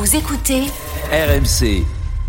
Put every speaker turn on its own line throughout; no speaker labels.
Vous écoutez
RMC.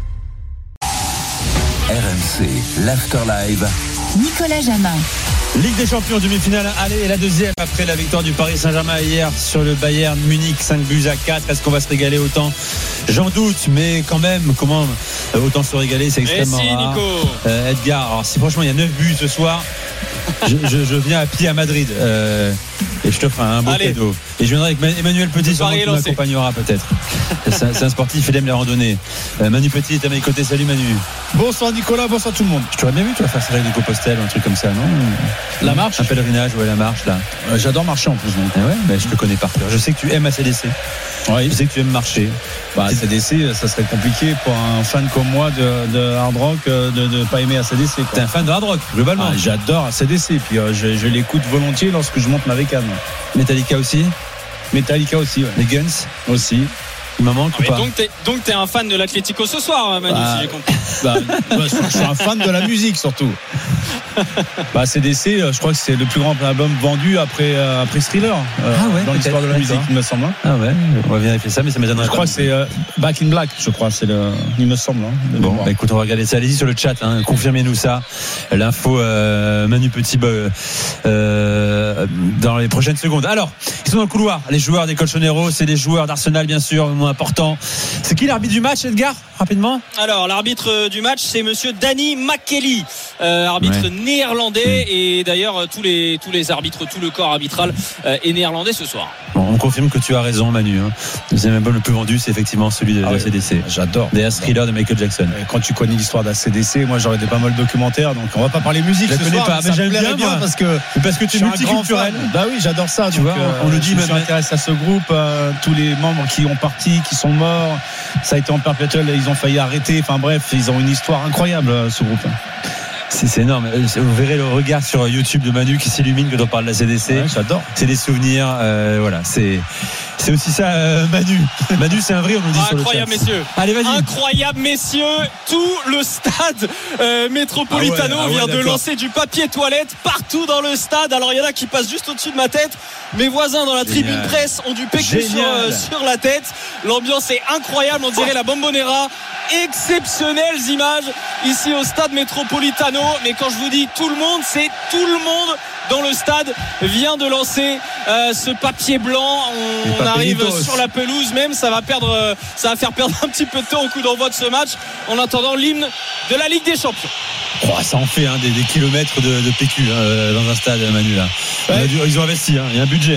RMC, l'After Live.
Nicolas Jamin.
Ligue des Champions, demi-finale, allez, et la deuxième après la victoire du Paris Saint-Germain hier sur le Bayern Munich, 5-4. Est-ce qu'on va se régaler autant? J'en doute, mais quand même, comment autant se régaler, c'est extrêmement rare. Edgar, alors si franchement il y a 9 buts ce soir, je viens à pied à Madrid et je te ferai un beau cadeau. Et je viendrai avec Emmanuel Petit, sûrement qui m'accompagnera peut-être. C'est un sportif, il aime les randonnées. Manu Petit est à mes côtés, salut Manu.
Bonsoir Nicolas, bonsoir tout le monde.
Je t'aurais bien vu toi faire Cédric de Compostelle ou un truc comme ça, non?
La marche,
un pèlerinage, ouais, la marche là.
J'adore marcher en plus. Donc.
Ouais, bah, je te connais par cœur. Je sais que tu aimes ACDC.
Oui.
Je sais que tu aimes marcher.
ACDC, ça serait compliqué pour un fan comme moi de hard rock de ne pas aimer ACDC. Quoi.
T'es un fan de hard rock, globalement.
J'adore ACDC, puis je l'écoute volontiers lorsque je monte ma bécane.
Metallica aussi,
ouais.
Les Guns
aussi.
Il m'en manque ou pas?
Donc t'es un fan de l'Atlético ce soir, Manu, si j'ai compris.
Je suis un fan de la musique surtout. CDC, je crois que c'est le plus grand album vendu après Thriller dans l'histoire de la musique, il me semble.
Ah ouais, on va vérifier ça, mais ça m'étonnerait.
Je crois que c'est Back in Black, je crois, il me semble.
Bon, écoute, on va regarder ça. Allez-y sur le chat, confirmez-nous ça. L'info Manu Petit dans les prochaines secondes. Alors, ils sont dans le couloir, les joueurs des Colchoneros, c'est des joueurs d'Arsenal bien sûr, moins important. C'est qui l'arbitre du match, Edgar? Rapidement.
Alors, l'arbitre du match, c'est monsieur Danny McKelly, arbitre néerlandais, et d'ailleurs tous les arbitres, tout le corps arbitral est néerlandais ce soir.
Bon, on confirme que tu as raison, Manu. Le deuxième album le plus vendu, c'est effectivement celui de ACDC.
J'adore.
Des Thriller de Michael Jackson.
Et quand tu connais l'histoire d'ACDC, moi j'aurais pas mal de documentaires, donc on va pas parler musique.
Je ne connais pas, mais j'aime bien
parce que
tu es multiculturel.
Bah oui, j'adore ça.
Tu vois, on le dit.
Je m'intéresse à ce groupe, tous les membres qui ont parti, qui sont morts. Ça a été en perpétuel, ils ont failli arrêter. Enfin bref, ils ont une histoire incroyable, ce groupe.
C'est énorme. Vous verrez le regard sur YouTube de Manu qui s'illumine quand on parle de la CDC.
Ouais, j'adore.
C'est des souvenirs. Voilà. C'est aussi ça, Manu. Manu, c'est un vrai, on nous dit sur le chat.
Incroyable, messieurs.
Allez, vas-y.
Incroyable, messieurs. Tout le stade Metropolitano vient de lancer du papier toilette partout dans le stade. Alors, il y en a qui passent juste au-dessus de ma tête. Mes voisins dans la tribune presse ont du PQ sur la tête. L'ambiance est incroyable. On dirait la Bombonera. Exceptionnelles images ici au stade Metropolitano. Mais quand je vous dis tout le monde, c'est tout le monde dans le stade vient de lancer ce papier blanc. On arrive sur la pelouse même. Ça va faire perdre un petit peu de temps au coup d'envoi de ce match en attendant l'hymne de la Ligue des Champions.
Ça en fait des kilomètres de PQ dans un stade, Manu là. Ouais. Ils ont investi, il y a un budget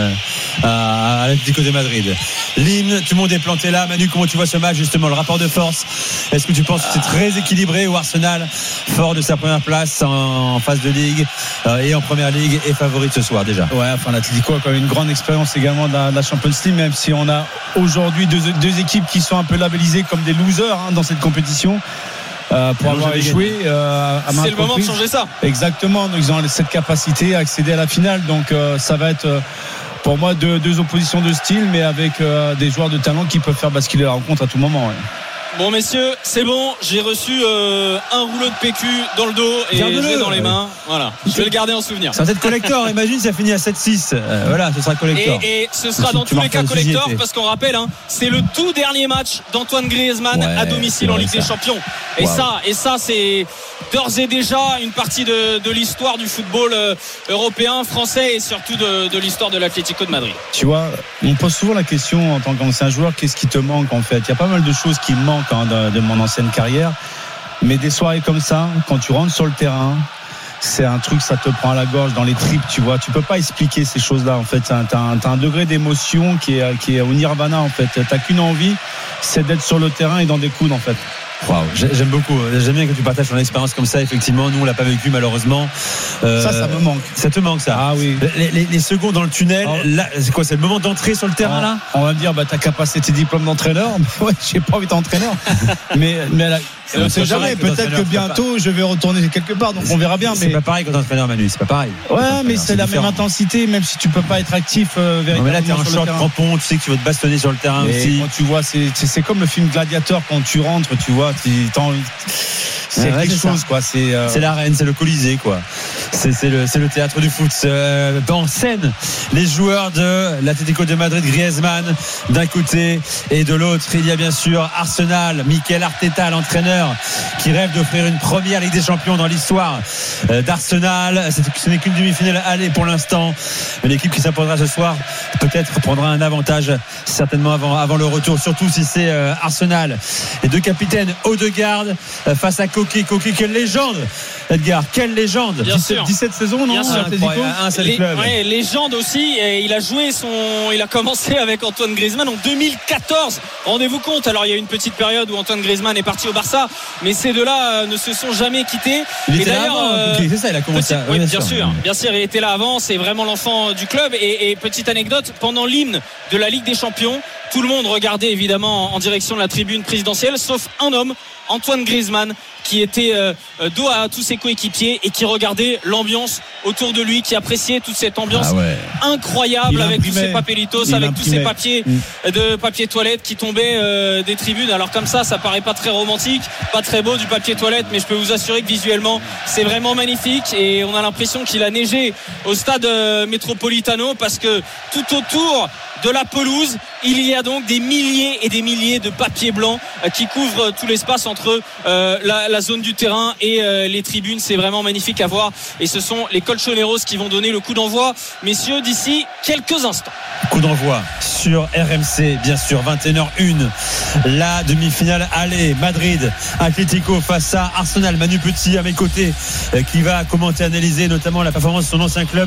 à l'Atlético de Madrid. L'hymne, tout le monde est planté là. Manu, comment tu vois ce match justement, le rapport de force? Est-ce que tu penses que c'est très équilibré ou Arsenal, fort de sa première place en phase de Ligue et en Première Ligue, est favorite ce soir déjà?
Ouais, enfin l'Atlético a quand même une grande expérience également de la Champions League, même si on a aujourd'hui deux équipes qui sont un peu labellisées comme des losers dans cette compétition. Pour avoir échoué
c'est le moment de changer ça.
Exactement, donc ils ont cette capacité à accéder à la finale, donc ça va être pour moi deux oppositions de style, mais avec des joueurs de talent qui peuvent faire basculer la rencontre à tout moment.
Bon messieurs, c'est bon, j'ai reçu un rouleau de PQ dans le dos et je l'ai dans les mains. Voilà, je vais le garder en souvenir.
C'est un collector, imagine ça finit à 7-6. Voilà, ce sera collector.
Et ce sera dans tous les cas collector, parce qu'on rappelle, c'est le tout dernier match d'Antoine Griezmann à domicile en Ligue des Champions. Et ça c'est d'ores et déjà une partie de l'histoire du football européen, français et surtout de l'histoire de l'Atlético de Madrid.
Tu vois, on pose souvent la question en tant qu'ancien joueur, qu'est-ce qui te manque en fait? Il y a pas mal de choses qui me manquent de mon ancienne carrière, mais des soirées comme ça, quand tu rentres sur le terrain, c'est un truc, ça te prend à la gorge, dans les tripes, tu vois. Tu peux pas expliquer ces choses-là, en fait. T'as un degré d'émotion qui est au nirvana, en fait. T'as qu'une envie, c'est d'être sur le terrain et d'en découdre, en fait.
Wow, j'aime beaucoup. J'aime bien que tu partages ton expérience comme ça. Effectivement, nous on l'a pas vécu malheureusement.
Ça me manque.
Ça te manque ça?
Ah oui.
Les secondes dans le tunnel. Là, c'est quoi? C'est le moment d'entrer sur le terrain là?
On va me dire, t'as qu'à passer tes diplômes d'entraîneur. Ouais, j'ai pas envie d'être entraîneur. mais on sait jamais. Peut-être que bientôt je vais retourner quelque part. Donc on verra bien.
C'est pas pareil quand t'es entraîneur, Manu. C'est pas pareil.
Ouais, mais c'est la même intensité, même si tu peux pas être actif véritablement.
Mais là t'es en short crampon. Tu sais que tu vas te bastonner sur le terrain aussi.
Quand tu vois, c'est comme le film Gladiator quand tu rentres, tu vois. C'est quelque chose quoi.
C'est l'arène, c'est le Colisée quoi. C'est le théâtre du foot. En scène, les joueurs de l'Atlético de Madrid, Griezmann d'un côté et de l'autre, il y a bien sûr Arsenal, Mikel Arteta, l'entraîneur qui rêve d'offrir une première Ligue des Champions dans l'histoire d'Arsenal. Ce n'est qu'une demi-finale aller pour l'instant, mais l'équipe qui s'imposera ce soir peut-être prendra un avantage certainement avant le retour, surtout si c'est Arsenal. Les deux capitaines Odegaard face à Koke, quelle légende, Edgar, quelle légende.
Bien
17 saisons, non?
Bien sûr.
Un seul club.
Ouais, légende aussi, et il a commencé avec Antoine Griezmann en 2014. Rendez-vous compte, alors il y a une petite période où Antoine Griezmann est parti au Barça, mais ces deux-là ne se sont jamais quittés.
Il était là avant, c'est ça, il a commencé
oui, bien sûr, il était là avant, c'est vraiment l'enfant du club. Et petite anecdote, pendant l'hymne de la Ligue des Champions, tout le monde regardait évidemment en direction de la tribune présidentielle, sauf un homme, Antoine Griezmann, qui était dos à tous ses coéquipiers et qui regardait l'ambiance autour de lui, qui appréciait toute cette ambiance incroyable avec tous ces papelitos, avec tous ces papiers de papier toilette qui tombaient des tribunes. Alors comme ça paraît pas très romantique, pas très beau du papier toilette, mais je peux vous assurer que visuellement c'est vraiment magnifique, et on a l'impression qu'il a neigé au stade Metropolitano, parce que tout autour de la pelouse, il y a donc des milliers et des milliers de papiers blancs qui couvrent tout l'espace entre la zone du terrain et les tribunes. C'est vraiment magnifique à voir, et ce sont les Colchoneros qui vont donner le coup d'envoi, messieurs, d'ici quelques instants.
Coup d'envoi sur RMC, bien sûr, 21h01, la demi-finale aller, Madrid Atlético face à Arsenal. Manu Petit à mes côtés qui va commenter, analyser notamment la performance de son ancien club,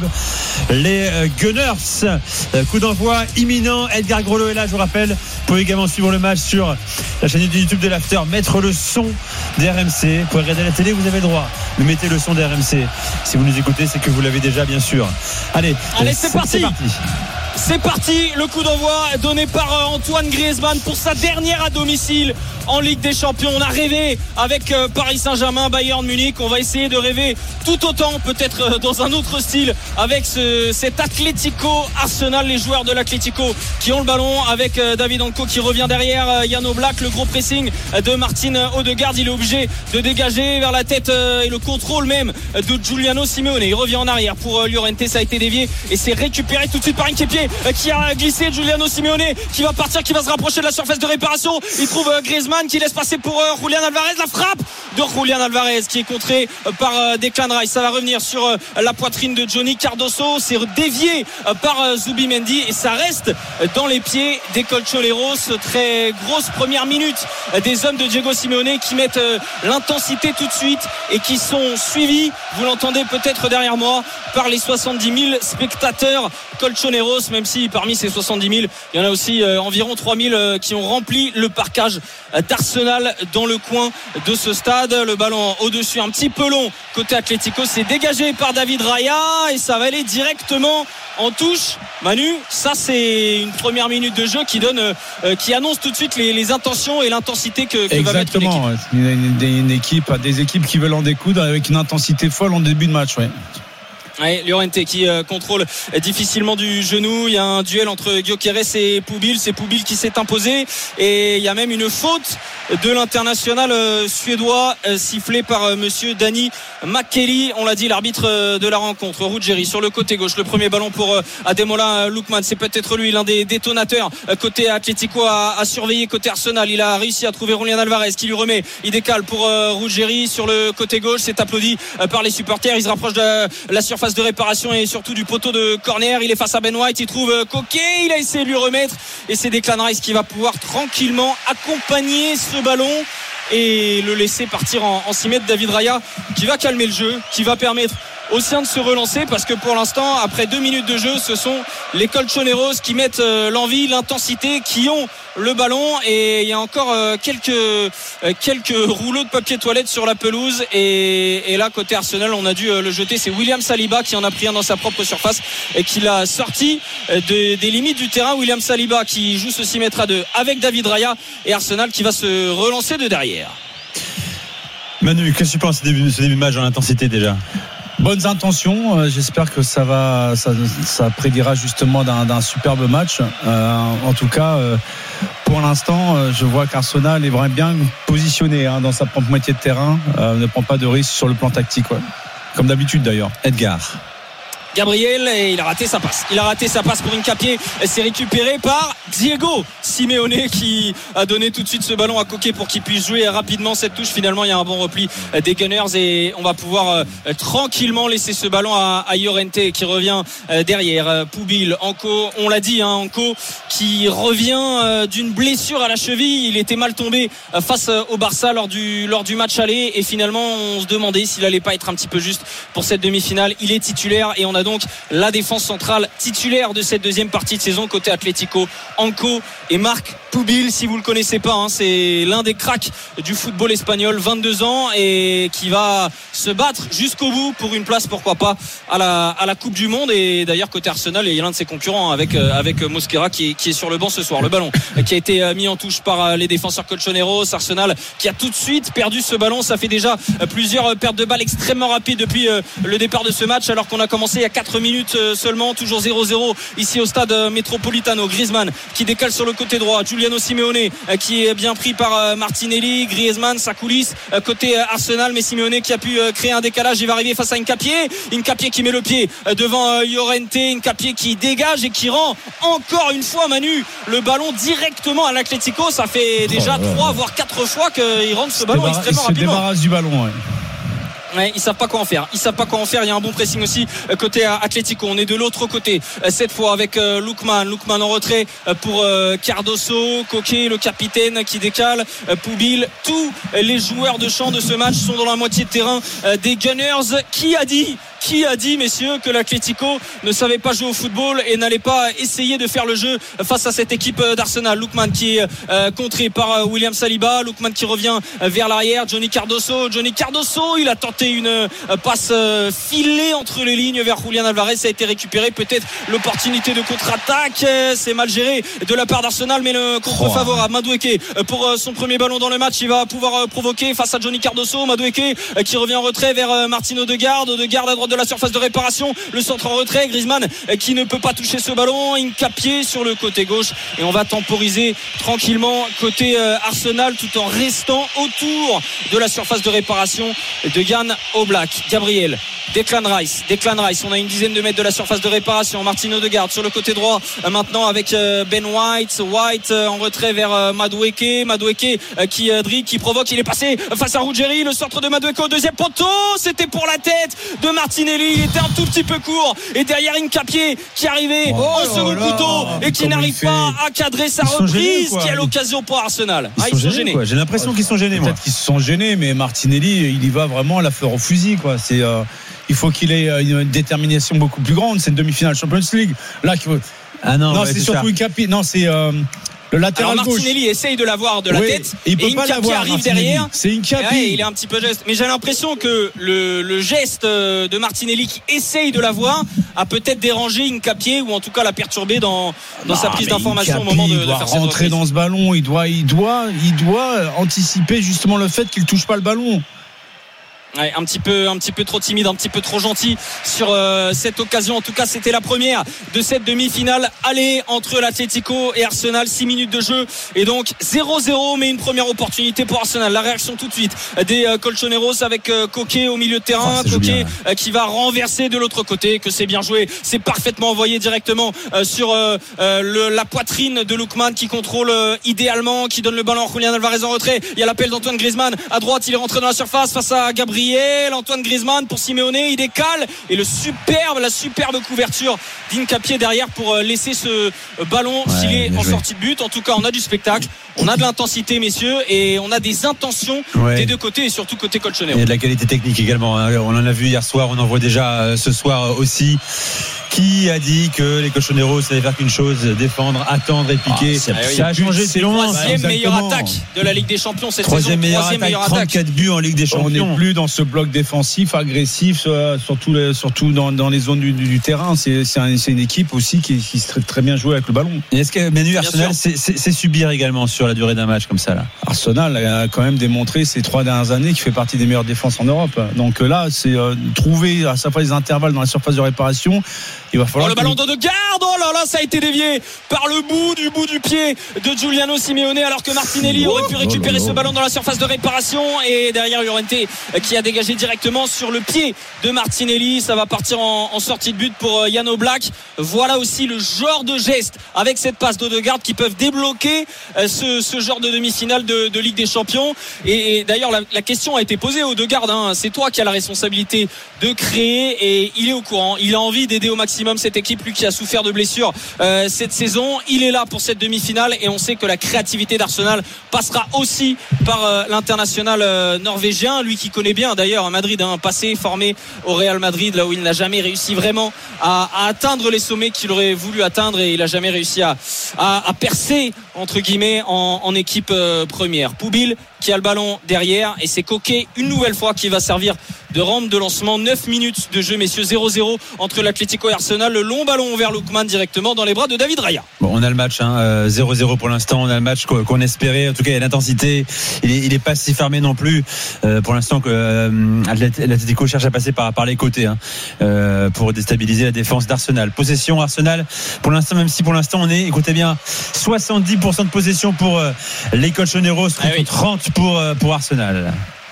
les Gunners. Coup d'envoi imminent. Edgar Grelot est là, je vous rappelle. Vous pouvez également suivre le match sur la chaîne YouTube de l'After, mettre le son d'RMC. Vous pouvez regarder la télé, vous avez le droit, mais mettez le son d'RMC. Si vous nous écoutez, c'est que vous l'avez déjà, bien sûr. Allez,
c'est parti. C'est parti, le coup d'envoi donné par Antoine Griezmann pour sa dernière à domicile en Ligue des Champions. On a rêvé avec Paris Saint-Germain, Bayern Munich. On va essayer de rêver tout autant, peut-être dans un autre style, avec cet Atlético Arsenal, les joueurs de l'Atlético qui ont le ballon avec David Anko qui revient derrière Jan Oblak. Le gros pressing de Martin Odegaard, il est obligé de dégager vers la tête et le contrôle même de Giuliano Simeone. Il revient en arrière pour Llorente, ça a été dévié et c'est récupéré tout de suite par Nketiah qui a glissé. Giuliano Simeone qui va partir, qui va se rapprocher de la surface de réparation. Il trouve Griezmann qui laisse passer pour Julián Álvarez. La frappe de Julián Álvarez qui est contrée par Declan Rice. Ça va revenir sur la poitrine de Johnny Cardoso. C'est dévié par Zubimendi et ça reste dans les pieds des Colchoneros. Très grosse première minute des hommes de Diego Simeone qui mettent l'intensité tout de suite et qui sont suivis, vous l'entendez peut-être derrière moi, par les 70 000 spectateurs Colchoneros, même si parmi ces 70 000 il y en a aussi environ 3 000 qui ont rempli le parcage d'Arsenal dans le coin de ce stade. Le ballon au-dessus, un petit peu long côté Atlético, c'est dégagé par David Raya et ça va aller directement en touche. Manu, ça c'est une première minute de jeu qui donne, qui annonce tout de suite les intentions et l'intensité que va mettre
une équipe. Des équipes qui veulent en découdre avec une intensité folle en début de match.
Ouais, Llorente qui contrôle difficilement du genou. Il y a un duel entre Gyökeres et Pubil. C'est Pubil qui s'est imposé et il y a même une faute de l'international suédois sifflée par monsieur Danny McKelly. On l'a dit, l'arbitre de la rencontre, Ruggeri sur le côté gauche. Le premier ballon pour Ademola Lookman, c'est peut-être lui l'un des détonateurs côté Atlético à surveiller côté Arsenal. Il a réussi à trouver Julián Álvarez qui lui remet, il décale pour Ruggeri sur le côté gauche. C'est applaudi par les supporters. Il se rapproche de la surface de réparation et surtout du poteau de corner. Il est face à Ben White, il trouve Koke, il a essayé de lui remettre et c'est Declan Rice qui va pouvoir tranquillement accompagner ce ballon et le laisser partir en 6 mètres. David Raya qui va calmer le jeu, qui va permettre au sien de se relancer, parce que pour l'instant, après 2 minutes de jeu, ce sont les Colchoneros qui mettent l'envie, l'intensité, qui ont le ballon et il y a encore quelques rouleaux de papier toilette sur la pelouse et là côté Arsenal on a dû le jeter. C'est William Saliba qui en a pris un dans sa propre surface et qui l'a sorti des limites du terrain. William Saliba qui joue ce 6 mètres à 2 avec David Raya et Arsenal qui va se relancer de derrière.
Manu, qu'est-ce que tu penses de ce début de match en intensité déjà?
Bonnes intentions, j'espère que ça prédira justement d'un superbe match. En tout cas, pour l'instant, je vois qu'Arsenal est vraiment bien positionné dans sa propre moitié de terrain, ne prend pas de risque sur le plan tactique. comme d'habitude d'ailleurs.
Edgar
Gabriel, et il a raté sa passe pour Hincapié. C'est récupéré par Diego Simeone qui a donné tout de suite ce ballon à Koké pour qu'il puisse jouer rapidement cette touche. Finalement il y a un bon repli des Gunners et on va pouvoir tranquillement laisser ce ballon à Llorente qui revient derrière. Poubil, Anko, on l'a dit, Anko qui revient d'une blessure à la cheville. Il était mal tombé face au Barça lors du match aller et finalement on se demandait s'il allait pas être un petit peu juste pour cette demi-finale. Il est titulaire et on a donc la défense centrale titulaire de cette deuxième partie de saison côté Atlético, Anko et Marc Poubil. Si vous le connaissez pas, c'est l'un des cracks du football espagnol, 22 ans et qui va se battre jusqu'au bout pour une place, pourquoi pas, à la Coupe du Monde. Et d'ailleurs côté Arsenal, il y a l'un de ses concurrents avec Mosquera qui est sur le banc ce soir. Le ballon qui a été mis en touche par les défenseurs colchoneros. Arsenal qui a tout de suite perdu ce ballon. Ça fait déjà plusieurs pertes de balles extrêmement rapides depuis le départ de ce match, alors qu'on a commencé il y a 4 minutes seulement, toujours 0-0 ici au stade Metropolitano. Griezmann qui décale sur le côté droit, Giuliano Simeone qui est bien pris par Martinelli. Griezmann, sa coulisse côté Arsenal, mais Simeone qui a pu créer un décalage. Il va arriver face à Hincapié qui met le pied devant Llorente. Hincapié qui dégage et qui rend encore une fois, Manu, le ballon directement à l'Atlético. Ça fait déjà 3 voire 4 fois qu'il rentre ce ballon extrêmement rapidement.
Il se débarrasse du ballon, ouais.
Ouais, ils savent pas quoi en faire. Il y a un bon pressing aussi côté Atlético. On est de l'autre côté cette fois avec Lookman en retrait pour Cardoso, Koké, le capitaine qui décale, Poubil. Tous les joueurs de champ de ce match sont dans la moitié de terrain des Gunners. Qui a dit, messieurs, que l'Atlético ne savait pas jouer au football et n'allait pas essayer de faire le jeu face à cette équipe d'Arsenal? Lookman qui est contré par William Saliba. Lookman qui revient vers l'arrière. Johnny Cardoso, il a tenté une passe filée entre les lignes vers Julián Álvarez. Ça a été récupéré. Peut-être l'opportunité de contre-attaque. C'est mal géré de la part d'Arsenal, mais le contre favorable. Madueke pour son premier ballon dans le match. Il va pouvoir provoquer face à Johnny Cardoso. Madueke qui revient en retrait vers Martin Odegaard à droite de la surface de réparation. Le centre en retrait. Griezmann qui ne peut pas toucher ce ballon. Hincapié sur le côté gauche. Et on va temporiser tranquillement côté Arsenal tout en restant autour de la surface de réparation de Jan Oblak. Gabriel, Declan Rice, on a une dizaine de mètres de la surface de réparation. Martin Odegaard sur le côté droit maintenant avec Ben White en retrait vers Madueke qui dribble, qui provoque. Il est passé face à Ruggeri. Le centre de Madueke au deuxième poteau, c'était pour la tête de Martinelli. Il était un tout petit peu court et derrière Hincapié qui arrivait en second couteau et qui n'arrive pas à cadrer sa reprise. Quelle occasion pour Arsenal.
Ils sont gênés. J'ai l'impression qu'ils sont gênés.
Peut-être qu'ils se sont gênés, mais Martinelli il y va vraiment à la fleur au fusil, quoi. Il faut qu'il ait une détermination beaucoup plus grande. C'est une demi-finale Champions League. Là, c'est surtout Hincapié. Non, c'est le latéral gauche.
Martinelli essaye de l'avoir de la tête et Hincapié arrive derrière.
C'est Hincapié.
Il est un petit peu geste, mais j'ai l'impression que le geste de Martinelli qui essaye de l'avoir a peut-être dérangé Hincapié, ou en tout cas l'a perturbé dans sa prise d'information au moment de faire cette
rentrer dans ce ballon. Il doit anticiper justement le fait qu'il touche pas le ballon.
Ouais, un petit peu trop timide, un petit peu trop gentil sur cette occasion. En tout cas, c'était la première de cette demi-finale aller entre l'Atlético et Arsenal. 6 minutes de jeu et donc 0-0, mais une première opportunité pour Arsenal. La réaction tout de suite des Colchoneros avec Koké au milieu de terrain. Koké qui va renverser de l'autre côté. Que c'est bien joué, c'est parfaitement envoyé directement sur la poitrine de Lookman qui contrôle idéalement, qui donne le ballon à Julián Álvarez en retrait. Il y a l'appel d'Antoine Griezmann à droite. Il est rentré dans la surface face à Gabriel. Antoine Griezmann pour Simeone, il décale et la superbe couverture d'Hincapié derrière pour laisser ce ballon filer en sortie de but. En tout cas, on a du spectacle, on a de l'intensité, messieurs, et on a des intentions des deux côtés et surtout côté colchonero.
Il y a de la qualité technique également. On en a vu hier soir, on en voit déjà ce soir aussi. Qui a dit que les Colchoneros savaient faire qu'une chose, défendre, attendre et piquer? Ça a changé,
c'est long. Troisième meilleure attaque de la Ligue des Champions cette saison. Troisième meilleure attaque.
34 buts en Ligue des Champions.
On n'est plus dans ce bloc défensif, agressif, surtout dans les zones du terrain. C'est une équipe aussi qui sait très bien jouer avec le ballon.
Et est-ce que Manu, Arsenal, c'est subir également sur la durée d'un match comme ça là?
Arsenal a quand même démontré ces 3 dernières années qu'il fait partie des meilleures défenses en Europe. Donc là, c'est trouver à chaque fois les intervalles dans la surface de réparation Il va falloir
le ballon d'Odegaard, oh là là, ça a été dévié par le bout du pied de Giuliano Simeone, alors que Martinelli aurait pu récupérer ce ballon dans la surface de réparation, et derrière Llorente qui a dégagé directement sur le pied de Martinelli. Ça va partir en sortie de but pour Jan Oblak. Voilà aussi le genre de geste avec cette passe d'Odegaard qui peuvent débloquer ce genre de demi-finale de Ligue des Champions. Et d'ailleurs la question a été posée à Odegaard, hein. C'est toi qui as la responsabilité de créer, et il est au courant, il a envie d'aider au maximum cette équipe, lui qui a souffert de blessures cette saison. Il est là pour cette demi-finale, et on sait que la créativité d'Arsenal passera aussi par l'international norvégien, lui qui connaît bien d'ailleurs Madrid, passé formé au Real Madrid, là où il n'a jamais réussi vraiment à atteindre les sommets qu'il aurait voulu atteindre, et il n'a jamais réussi à percer entre guillemets en équipe première. Poubil qui a le ballon derrière, et c'est Koké une nouvelle fois qui va servir de rampe de lancement. 9 minutes de jeu, messieurs, 0-0 entre l'Atlético et Arsenal. Le long ballon vers Lookman directement dans les bras de David Raya.
Bon, on a le match, 0-0 pour l'instant. On a le match qu'on espérait. En tout cas, il y a l'intensité. Il est pas si fermé non plus. Pour l'instant, l'Atlético cherche à passer par les côtés, pour déstabiliser la défense d'Arsenal. Possession Arsenal. Pour l'instant, même si pour l'instant on est, écoutez bien, 70% de possession pour les Colchoneros, 30 pour Arsenal.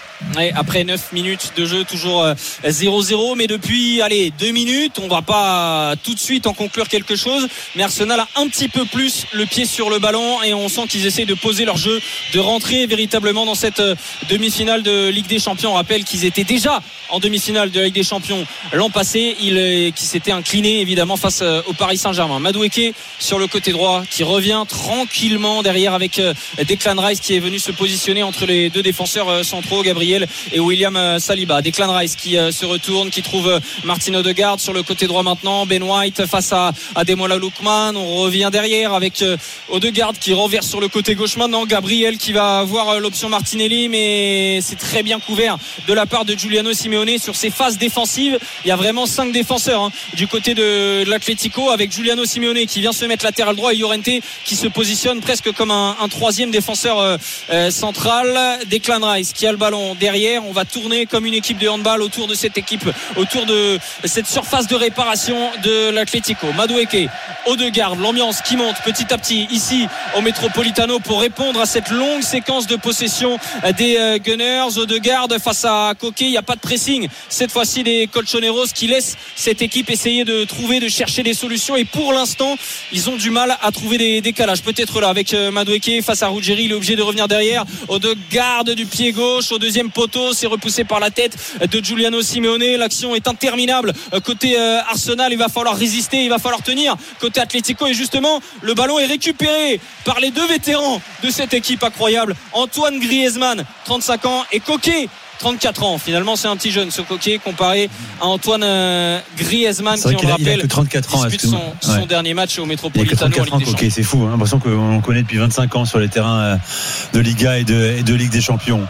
Et après 9 minutes de jeu, toujours 0-0, mais depuis 2 minutes, on va pas tout de suite en conclure quelque chose, mais Arsenal a un petit peu plus le pied sur le ballon, et on sent qu'ils essaient de poser leur jeu, de rentrer véritablement dans cette demi-finale de Ligue des Champions. On rappelle qu'ils étaient déjà en demi-finale de Ligue des Champions l'an passé, qui s'étaient inclinés évidemment face au Paris Saint-Germain. Madueke sur le côté droit qui revient tranquillement derrière avec Declan Rice qui est venu se positionner entre les deux défenseurs centraux, Gabriel et William Saliba. Declan Rice qui se retourne, qui trouve Martin Odegaard sur le côté droit maintenant. Ben White face à Ademola Lookman. On revient derrière avec Odegaard qui renverse sur le côté gauche maintenant. Gabriel qui va avoir l'option Martinelli, mais c'est très bien couvert de la part de Giuliano Simeone sur ses phases défensives. Il y a vraiment 5 défenseurs du côté de l'Atlético, avec Giuliano Simeone qui vient se mettre latéral droit et Llorente qui se positionne presque comme un troisième défenseur central. Declan Rice qui a le ballon derrière. On va tourner comme une équipe de handball autour de cette équipe, autour de cette surface de réparation de l'Atlético. Madueke, Odegaard, l'ambiance qui monte petit à petit ici au Metropolitano pour répondre à cette longue séquence de possession des Gunners. Odegaard face à Koké, il n'y a pas de pressing cette fois-ci des Colchoneros qui laissent cette équipe essayer de chercher des solutions, et pour l'instant ils ont du mal à trouver des décalages. Peut-être là avec Madueke face à Ruggeri, il est obligé de revenir derrière. Odegaard du pied gauche au deuxième poteau, c'est repoussé par la tête de Giuliano Simeone. L'action est interminable côté Arsenal. Il va falloir résister, il va falloir tenir côté Atlético, et justement le ballon est récupéré par les deux vétérans de cette équipe incroyable, Antoine Griezmann 35 ans et Koké 34 ans. Finalement c'est un petit jeune ce Koké comparé à Antoine Griezmann qui, on le rappelle,
que 34 ans,
dispute son dernier match au Metropolitano.
Il a que 34 ans, Koké, c'est fou, l'impression qu'on connaît depuis 25 ans sur les terrains de Liga et de Ligue des Champions.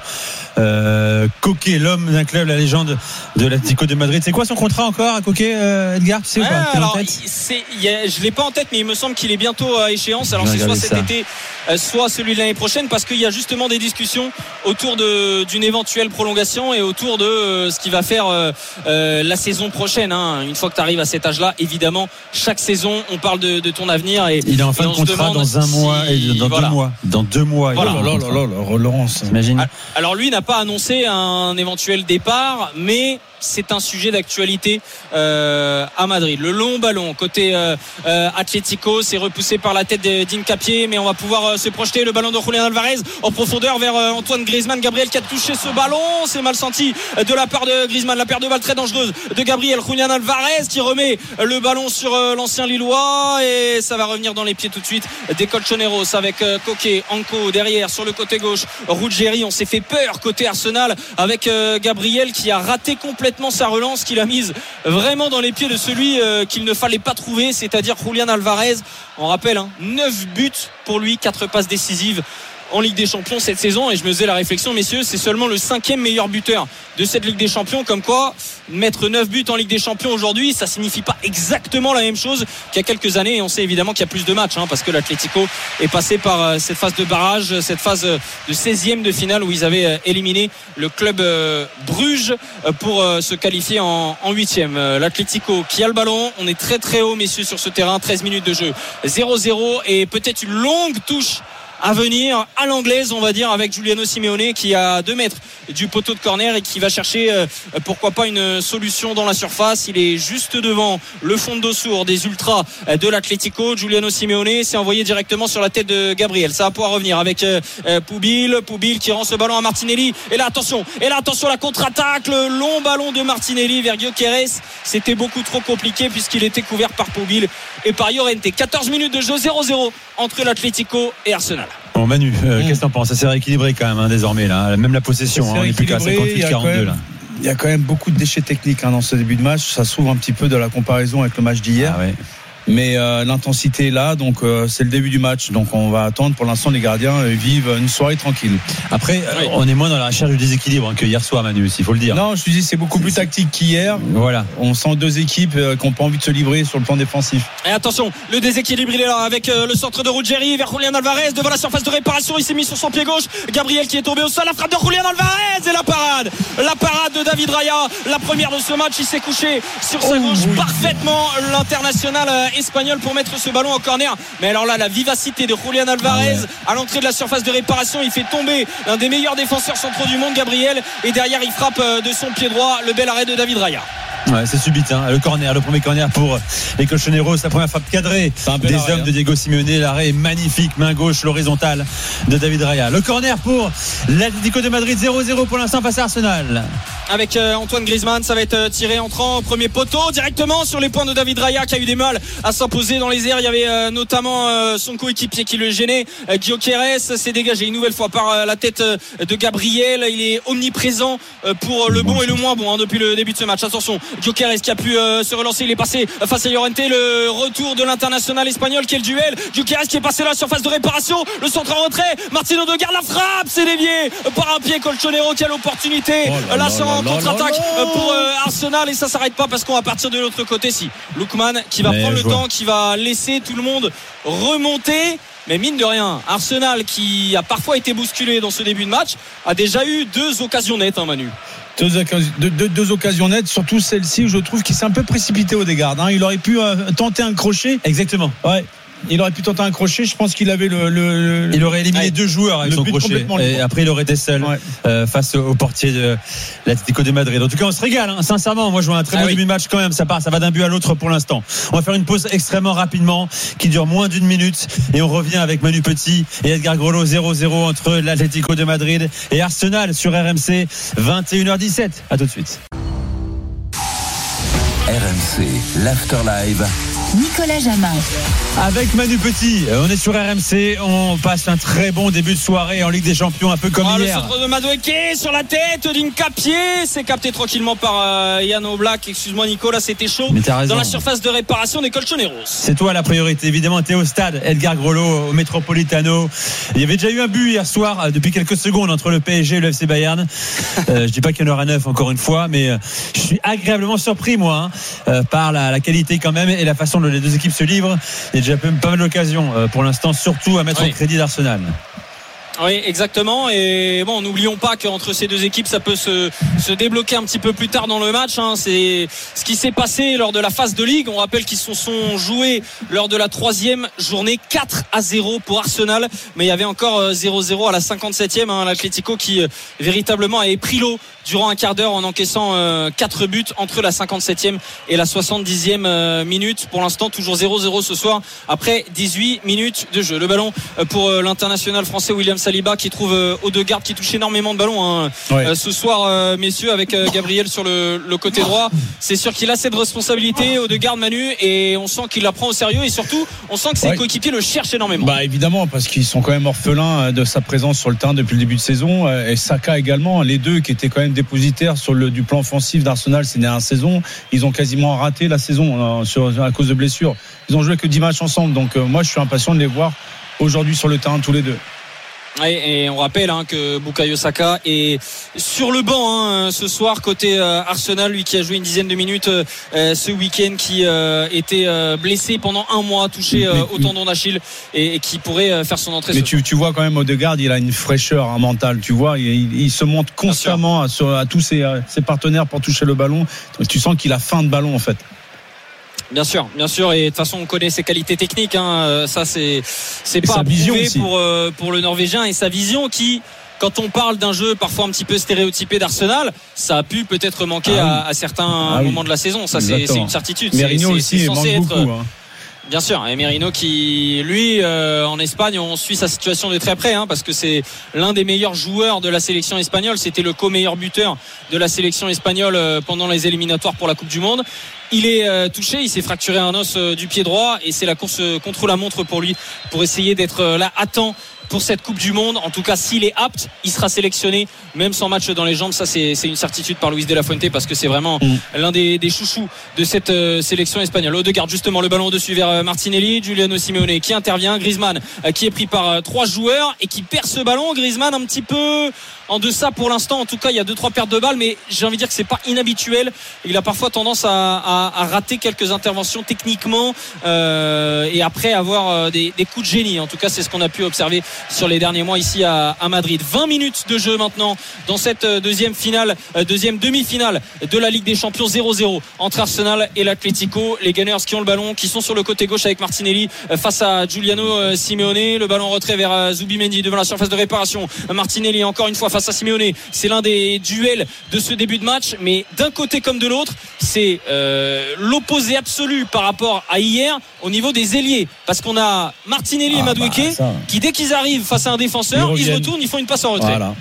Koké, l'homme d'un club, la légende de l'Atlético de Madrid. C'est quoi son contrat encore à Koké, Edgar, tu sais ou pas?
Alors, je l'ai pas en tête, mais il me semble qu'il est bientôt à échéance. Alors c'est soit cet été, soit celui de l'année prochaine, parce qu'il y a justement des discussions autour d'une éventuelle prolongation et autour de ce qu'il va faire la saison prochaine. Une fois que tu arrives à cet âge-là, évidemment, chaque saison on parle de ton avenir, et
il est en fin de contrat dans un mois et dans 2 mois.
Voilà.
Laurence,
imagine.
Alors lui n'a pas annoncé un éventuel départ, mais c'est un sujet d'actualité à Madrid. Le long ballon côté Atlético, c'est repoussé par la tête d'Hincapié, mais on va pouvoir se projeter. Le ballon de Julián Álvarez en profondeur vers Antoine Griezmann. Gabriel qui a touché ce ballon, c'est mal senti de la part de Griezmann. La perte de balle très dangereuse de Gabriel. Julián Álvarez qui remet le ballon sur l'ancien Lillois, et ça va revenir dans les pieds tout de suite des Colchoneros avec Koké, Anko derrière sur le côté gauche. Ruggeri, on s'est fait peur côté Arsenal avec Gabriel qui a raté complètement sa relance, qu'il a mise vraiment dans les pieds de celui qu'il ne fallait pas trouver, c'est-à-dire Julián Álvarez. On rappelle 9 buts pour lui, 4 passes décisives. en Ligue des Champions cette saison. Et je me faisais la réflexion, messieurs, c'est seulement le 5e meilleur buteur de cette Ligue des Champions. Comme quoi, mettre 9 buts en Ligue des Champions aujourd'hui, ça signifie pas exactement la même chose qu'il y a quelques années. Et on sait évidemment qu'il y a plus de matchs, parce que l'Atlético est passé par cette phase de barrage, cette phase de 16e de finale où ils avaient éliminé le club Bruges pour se qualifier en 8e. L'Atlético qui a le ballon, on est très très haut, messieurs, sur ce terrain. 13 minutes de jeu, 0-0 et peut-être une longue touche à venir à l'anglaise, on va dire, avec Giuliano Simeone qui est à 2 mètres du poteau de corner et qui va chercher pourquoi pas une solution dans la surface. Il est juste devant le fond de dos sourd des ultras de l'Atlético. Giuliano Simeone s'est envoyé directement sur la tête de Gabriel. Ça va pouvoir revenir avec Poubil qui rend ce ballon à Martinelli. Et là attention la contre-attaque, le long ballon de Martinelli vers Gyökeres. C'était beaucoup trop compliqué puisqu'il était couvert par Poubil et par Llorente. 14 minutes de jeu, 0-0 entre l'Atlético et Arsenal.
Bon, Manu, qu'est-ce que t'en penses? Ça s'est rééquilibré quand même, désormais là. Même la possession, on n'est plus qu'à 58-42 là.
Il y a quand même beaucoup de déchets techniques dans ce début de match. Ça s'ouvre un petit peu de la comparaison avec le match d'hier.
Ouais.
Mais l'intensité est là, donc c'est le début du match, donc on va attendre. Pour l'instant, les gardiens vivent une soirée tranquille.
Après, on est moins dans la recherche du déséquilibre que hier soir, Manu, il faut le dire.
Non, je te dis, c'est beaucoup plus tactique qu'hier.
Voilà.
On sent 2 équipes qui n'ont pas envie de se livrer sur le plan défensif.
Et attention, le déséquilibre il est là avec le centre de Ruggeri vers Julián Alvarez devant la surface de réparation. Il s'est mis sur son pied gauche. Gabriel qui est tombé au sol. La frappe de Julián Alvarez et la parade de David Raya. La première de ce match, il s'est couché sur sa gauche parfaitement. L'international espagnol pour mettre ce ballon en corner. Mais alors là, la vivacité de Julián Alvarez à l'entrée de la surface de réparation, il fait tomber l'un des meilleurs défenseurs centraux du monde, Gabriel, et derrière il frappe de son pied droit le bel arrêt de David Raya.
Ouais, c'est subit, le corner, le premier corner pour les Colchoneros, la première frappe cadrée des hommes de Diego Simeone. L'arrêt est magnifique, main gauche, l'horizontale de David Raya. Le corner pour l'Atlético de Madrid, 0-0 pour l'instant face à Arsenal.
Avec Antoine Griezmann, ça va être tiré entrant au premier poteau directement sur les points de David Raya qui a eu des mal à s'imposer dans les airs. Il y avait notamment son coéquipier qui le gênait. Gyökeres s'est dégagé une nouvelle fois par la tête de Gabriel. Il est omniprésent pour le bon et le moins bon depuis le début de ce match. Attention, Gyökeres qui a pu se relancer, il est passé face à Llorente. Le retour de l'international espagnol, quel duel. Gyökeres qui est passé là, surface de réparation, le centre en retrait, Martin Odegaard, la frappe, c'est dévié par un pied. Colchonero, quelle opportunité là en contre-attaque pour Arsenal, et ça s'arrête pas parce qu'on va partir de l'autre côté. Si Lookman qui va prendre le temps, qui va laisser tout le monde remonter. Mais mine de rien, Arsenal qui a parfois été bousculé dans ce début de match a déjà eu 2 occasions nettes, Manu.
Deux occasions nettes, surtout celle-ci où je trouve qu'il s'est un peu précipité Odegaard. Il aurait pu tenter un crochet.
Exactement.
Ouais. Il aurait pu tenter un crochet. Je pense qu'il avait
il aurait éliminé 2 joueurs avec son crochet. Et après, il aurait été seul face au portier de l'Atlético de Madrid. En tout cas, on se régale, sincèrement. Moi, je vois un très bon début de match quand même. Ça va d'un but à l'autre pour l'instant. On va faire une pause extrêmement rapidement qui dure moins d'1 minute. Et on revient avec Manu Petit et Edgar Grolot. 0-0 entre l'Atlético de Madrid et Arsenal sur RMC. 21h17. À tout de suite.
RMC, l'After Live.
Nicolas Jamin.
Avec Manu Petit, on est sur RMC, on passe un très bon début de soirée en Ligue des Champions, un peu comme hier.
Le centre de Madueke sur la tête d'Incapié, c'est capté tranquillement par Yann Oblak. Excuse-moi Nicolas, c'était chaud dans la surface de réparation des Colchoneros.
C'est toi la priorité, évidemment. T'es au stade Edgar Grolot, au Metropolitano. Il y avait déjà eu un but hier soir, depuis quelques secondes, entre le PSG et le FC Bayern. Je dis pas qu'il y en aura 9 encore une fois, mais je suis agréablement surpris moi par la qualité quand même et la façon dont les 2 équipes se livrent. Il y a déjà pas mal d'occasions pour l'instant, surtout à mettre au crédit d'Arsenal.
Oui, exactement. Et bon, n'oublions pas qu'entre ces 2 équipes, ça peut se débloquer un petit peu plus tard dans le match. C'est ce qui s'est passé lors de la phase de Ligue. On rappelle qu'ils se sont joués lors de la 3e journée 4-0 pour Arsenal. Mais il y avait encore 0-0 à la 57e. L'Atlético qui véritablement avait pris l'eau durant un quart d'heure en encaissant 4 buts entre la 57e et la 70e minute. Pour l'instant, toujours 0-0 ce soir après 18 minutes de jeu. Le ballon pour l'international français William Saliba qui trouve Odegaard qui touche énormément de ballons ce soir, messieurs, avec Gabriel sur le côté droit. C'est sûr qu'il a cette responsabilité, Odegaard, Manu, et on sent qu'il la prend au sérieux, et surtout on sent que ses coéquipiers le cherchent énormément.
Évidemment, parce qu'ils sont quand même orphelins de sa présence sur le terrain depuis le début de saison, et Saka également, les 2 qui étaient quand même dépositaires du plan offensif d'Arsenal ces dernières saisons. Ils ont quasiment raté la saison à cause de blessures. Ils ont joué que 10 matchs ensemble, donc moi je suis impatient de les voir aujourd'hui sur le terrain tous les 2.
Et on rappelle que Bukayo Saka est sur le banc ce soir côté Arsenal, lui qui a joué une dizaine de minutes ce week-end, qui était blessé pendant un mois, touché au tendon d'Achille, et qui pourrait faire son entrée.
Mais tu vois quand même Odegaard, il a une fraîcheur mentale, tu vois, il se montre constamment à tous ses partenaires pour toucher le ballon. Tu sens qu'il a faim de ballon en fait.
Bien sûr, et de toute façon on connaît ses qualités techniques, ça c'est pas à prouver pour le Norvégien, et sa vision qui, quand on parle d'un jeu parfois un petit peu stéréotypé d'Arsenal, ça a pu peut-être manquer à certains moments de la saison, ça c'est une certitude.
Merino aussi manque beaucoup.
Bien sûr, et Merino qui, lui, en Espagne, on suit sa situation de très près, parce que c'est l'un des meilleurs joueurs de la sélection espagnole. C'était le co-meilleur buteur de la sélection espagnole pendant les éliminatoires pour la Coupe du Monde. Il est touché, il s'est fracturé un os du pied droit, et c'est la course contre la montre pour lui, pour essayer d'être là à temps pour cette Coupe du Monde. En tout cas, s'il est apte, il sera sélectionné, même sans match dans les jambes. Ça, c'est une certitude par Luis de la Fuente, parce que c'est vraiment l'un des chouchous de cette sélection espagnole. Odegaard, justement, le ballon au-dessus vers Martinelli, Giuliano Simeone qui intervient, Griezmann qui est pris par 3 joueurs et qui perd ce ballon. Griezmann un petit peu en deçà pour l'instant, en tout cas il y a 2-3 pertes de balles, mais j'ai envie de dire que c'est pas inhabituel. Il a parfois tendance à rater quelques interventions techniquement et après avoir des coups de génie. En tout cas, c'est ce qu'on a pu observer sur les derniers mois ici à Madrid. 20 minutes de jeu maintenant dans cette deuxième demi-finale de la Ligue des Champions. 0-0 entre Arsenal et l'Atlético. Les Gunners qui ont le ballon, qui sont sur le côté gauche avec Martinelli face à Giuliano Simeone. Le ballon en retrait vers Zubimendi devant la surface de réparation. Martinelli encore une fois face à Simeone. C'est l'un des duels de ce début de match, mais d'un côté comme de l'autre, c'est l'opposé absolu par rapport à hier au niveau des ailiers, parce qu'on a Martinelli et Madueke qui, dès qu'ils arrivent face à un défenseur, ils se retournent, ils font une passe en retrait. Voilà.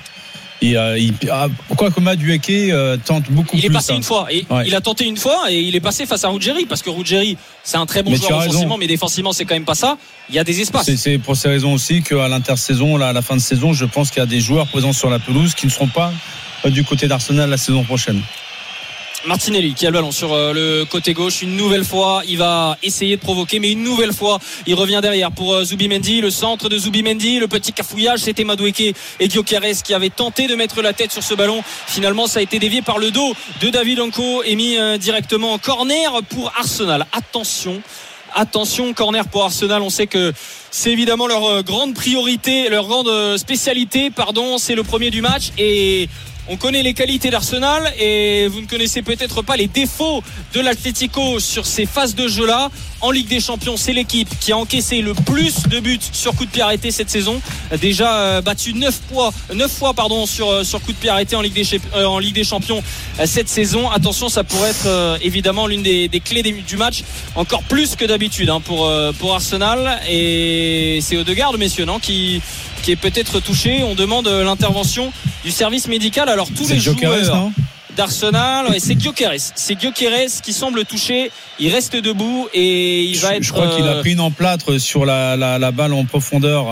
Quoi que Madueke tente beaucoup plus.
Il est passé une fois, et il a tenté une fois, et il est passé face à Ruggeri, parce que Ruggeri c'est un très bon joueur offensivement, mais défensivement c'est quand même pas ça. Il y a des espaces.
C'est pour ces raisons aussi qu'à l'intersaison, à la fin de saison, je pense qu'il y a des joueurs présents sur la pelouse qui ne seront pas du côté d'Arsenal la saison prochaine.
Martinelli qui a le ballon sur le côté gauche, une nouvelle fois il va essayer de provoquer, mais une nouvelle fois il revient derrière pour Zubimendi, le centre de Zubimendi, le petit cafouillage, c'était Madueke et Gyökeres qui avaient tenté de mettre la tête sur ce ballon. Finalement ça a été dévié par le dos de David Anko et mis directement en corner pour Arsenal. Attention, corner pour Arsenal. On sait que c'est évidemment leur grande priorité, leur grande spécialité, c'est le premier du match, et on connaît les qualités d'Arsenal, et vous ne connaissez peut-être pas les défauts de l'Atlético sur ces phases de jeu-là. En Ligue des Champions, c'est l'équipe qui a encaissé le plus de buts sur coup de pied arrêté cette saison. Déjà battu 9 fois sur coup de pied arrêté en Ligue des Champions cette saison. Attention, ça pourrait être évidemment l'une des clés du match, encore plus que d'habitude pour Arsenal. Et c'est Odegaard, messieurs, non, qui est peut-être touché. On demande l'intervention du service médical. Alors tous les joueurs d'Arsenal, c'est Gyökeres qui semble touché. Il reste debout et il va être.
Je crois qu'il a pris une emplâtre sur la balle en profondeur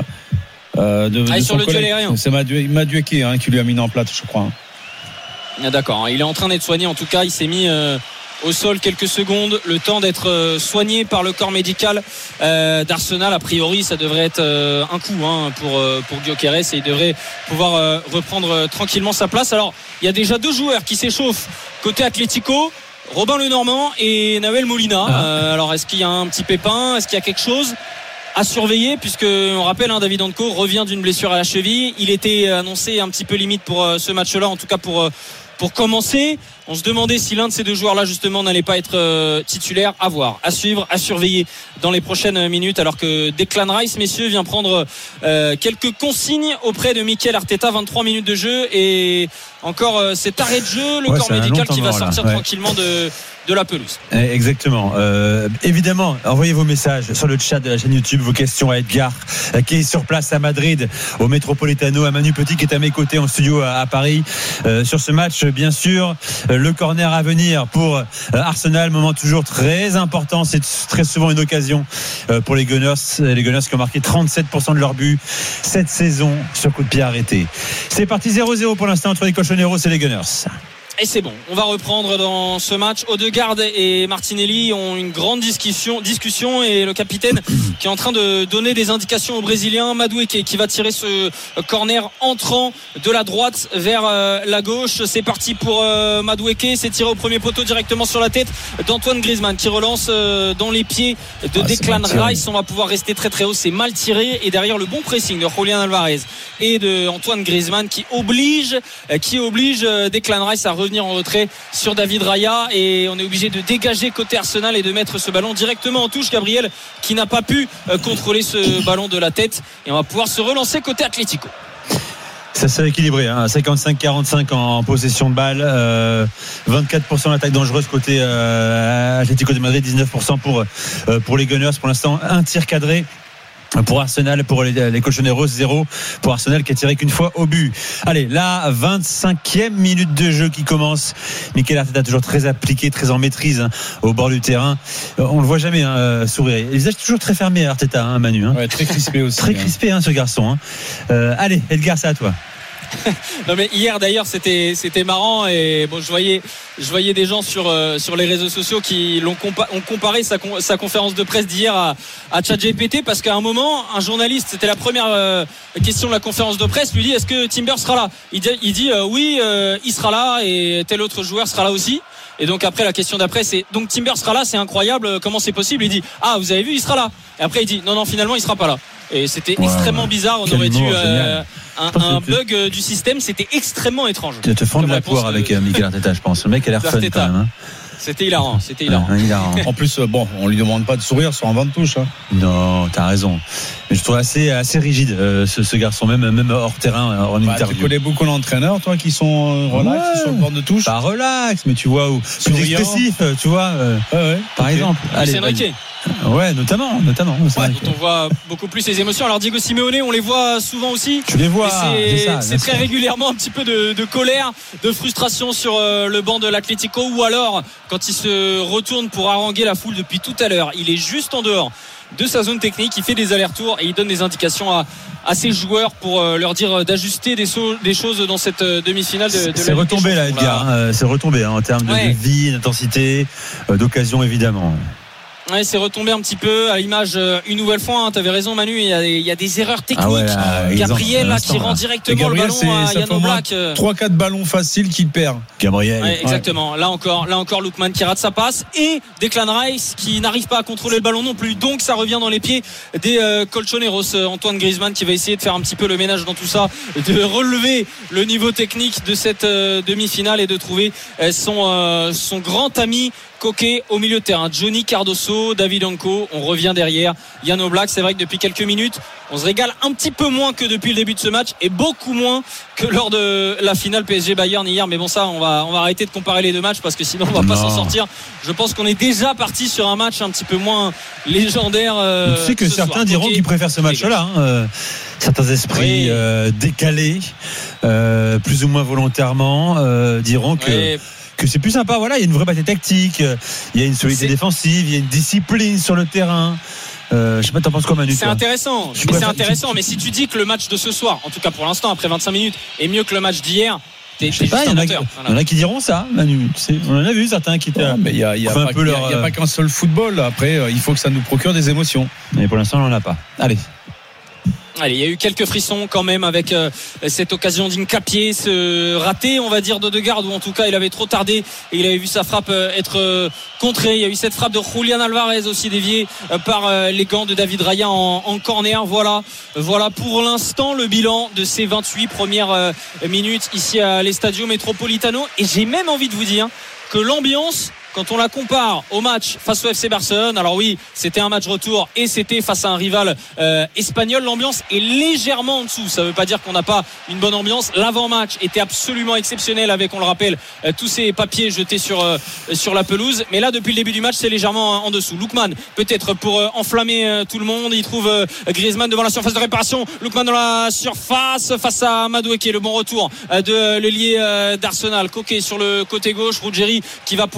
de
sur
son
le duel aérien.
C'est Madueke qui lui a mis une emplâtre, je crois.
D'accord, il est en train d'être soigné. En tout cas, il s'est mis au sol quelques secondes, le temps d'être soigné par le corps médical d'Arsenal. A priori ça devrait être un coup pour Gyökeres, et il devrait pouvoir reprendre tranquillement sa place. Alors il y a déjà 2 joueurs qui s'échauffent côté Atlético, Robin Lenormand et Nahuel Molina. Alors est-ce qu'il y a un petit pépin, est-ce qu'il y a quelque chose à surveiller, puisque on rappelle David Anko revient d'une blessure à la cheville. Il était annoncé un petit peu limite pour ce match-là, en tout cas pour commencer. On se demandait si l'un de ces 2 joueurs-là justement n'allait pas être titulaire. À voir, à suivre, à surveiller dans les prochaines minutes, alors que Declan Rice, messieurs, vient prendre quelques consignes auprès de Mikel Arteta. 23 minutes de jeu et encore cet arrêt de jeu, le corps médical qui va sortir tranquillement de la pelouse.
Exactement. Évidemment, envoyez vos messages sur le chat de la chaîne YouTube, vos questions à Edgar qui est sur place à Madrid au Metropolitano, à Manu Petit qui est à mes côtés en studio à Paris sur ce match, bien sûr. Le corner à venir pour Arsenal, moment toujours très important, c'est très souvent une occasion pour les Gunners qui ont marqué 37% de leurs buts cette saison sur coup de pied arrêté. C'est parti, 0-0 pour l'instant entre les Colchoneros et les Gunners.
Et c'est bon, on va reprendre dans ce match. Odegaard et Martinelli ont une grande discussion et le capitaine qui est en train de donner des indications aux Brésiliens. Madueke qui va tirer ce corner entrant de la droite vers la gauche. C'est parti pour Madueke, c'est tiré au premier poteau directement sur la tête d'Antoine Griezmann qui relance dans les pieds de Declan Rice. On va pouvoir rester très très haut, c'est mal tiré, et derrière le bon pressing de Julián Álvarez et de Antoine Griezmann qui oblige Declan Rice à revenir en retrait sur David Raya, et on est obligé de dégager côté Arsenal et de mettre ce ballon directement en touche. Gabriel qui n'a pas pu contrôler ce ballon de la tête, et on va pouvoir se relancer côté Atlético.
Ça s'est équilibré, 55-45 en possession de balle, 24% d'attaque dangereuse côté Atlético de Madrid, 19% pour les Gunners. Pour l'instant, un tir cadré pour Arsenal, pour les Colchoneros, 0 pour Arsenal qui a tiré qu'une fois au but. Allez, la 25e minute de jeu qui commence. Mikel Arteta toujours très appliqué, très en maîtrise au bord du terrain. On le voit jamais sourire. Le visage toujours très fermé, Arteta, Manu.
Ouais, très crispé aussi.
Très crispé, ce garçon. Allez, Edgar, c'est à toi.
Non mais hier d'ailleurs c'était marrant, et bon, je voyais des gens sur les réseaux sociaux qui ont comparé sa conférence de presse d'hier à ChatGPT, parce qu'à un moment un journaliste, c'était la première question de la conférence de presse, lui dit est-ce que Timber sera là, il dit oui, il sera là, et tel autre joueur sera là aussi. Et donc après la question d'après c'est donc Timber sera là, c'est incroyable, comment c'est possible. Il dit vous avez vu, il sera là, et après il dit non finalement il sera pas là. Et c'était extrêmement bizarre. On aurait dû un bug du système. C'était extrêmement étrange.
Tu vas te fendre la poire avec Mikel Arteta, je pense. Le mec a l'air fun quand même.
C'était hilarant.
En plus, on lui demande pas de sourire sur un banc de touche.
Non, t'as raison. Mais je trouve assez rigide ce garçon, même hors terrain, en interview.
Tu connais beaucoup d'entraîneurs, toi, qui sont relax sur le banc de touche.
Pas relax, mais tu vois, plus expressif, tu vois. Par exemple.
C'est Enrique.
Ouais, notamment.
Dont on voit beaucoup plus les émotions. Alors Diego Simeone, on les voit souvent aussi.
Tu les vois.
C'est très régulièrement un petit peu de colère, de frustration sur le banc de l'Atlético, ou alors quand il se retourne pour haranguer la foule depuis tout à l'heure, il est juste en dehors de sa zone technique, il fait des allers-retours et il donne des indications à ses joueurs pour leur dire d'ajuster des choses dans cette demi-finale de
c'est retombé là, Edgar. C'est retombé en termes de vie, d'intensité, d'occasion évidemment.
Ouais, c'est retombé un petit peu à l'image une nouvelle fois. Tu avais raison, Manu. Il y a des erreurs techniques. Gabriel qui rend directement le ballon à Jan Oblak.
3-4 ballons faciles qu'il perd.
Gabriel.
Ouais, exactement. Ouais. Là encore, Lookman qui rate sa passe, et Declan Rice qui n'arrive pas à contrôler le ballon non plus. Donc ça revient dans les pieds des Colchoneros. Antoine Griezmann qui va essayer de faire un petit peu le ménage dans tout ça, de relever le niveau technique de cette demi-finale et de trouver son grand ami Koke au milieu de terrain. Johnny Cardoso, David Anko, on revient derrière Jan Oblak. C'est vrai que depuis quelques minutes on se régale un petit peu moins que depuis le début de ce match, et beaucoup moins que lors de la finale PSG Bayern hier. Mais bon, ça on va arrêter de comparer les deux matchs, parce que sinon on va pas s'en sortir. Je pense qu'on est déjà parti sur un match un petit peu moins légendaire.
Tu sais que certains diront qu'ils préfèrent ce match-là, certains esprits décalés, plus ou moins volontairement, diront que c'est plus sympa. Voilà, il y a une vraie bataille tactique, il y a une solidité défensive, il y a une discipline sur le terrain. Je sais pas, t'en penses quoi, Manu?
C'est intéressant, mais si tu dis que le match de ce soir, en tout cas pour l'instant après 25 minutes, est mieux que le match d'hier,
il y en a qui diront ça, Manu. On en a vu certains qui étaient.
Mais il y a pas qu'un seul football. Après, il faut que ça nous procure des émotions.
Mais pour l'instant, on n'en a pas. Allez,
il y a eu quelques frissons quand même avec cette occasion d'Hincapié, ce raté, on va dire, d'Odegaard, ou en tout cas il avait trop tardé et il avait vu sa frappe être contrée. Il y a eu cette frappe de Julián Álvarez aussi déviée par les gants de David Raya en corner. Voilà pour l'instant le bilan de ces 28 premières minutes ici à l'Estadio Metropolitano. Et j'ai même envie de vous dire que l'ambiance, quand on la compare au match face au FC Barcelone, alors oui, c'était un match retour et c'était face à un rival espagnol, l'ambiance est légèrement en dessous. Ça ne veut pas dire qu'on n'a pas une bonne ambiance. L'avant-match était absolument exceptionnel avec, on le rappelle, tous ces papiers jetés sur la pelouse. Mais là, depuis le début du match, c'est légèrement en dessous. Lookman, peut-être pour enflammer tout le monde, il trouve Griezmann devant la surface de réparation. Lookman dans la surface face à Madueke, le bon retour de l'ailier d'Arsenal. Koke sur le côté gauche, Ruggeri qui va pouvoir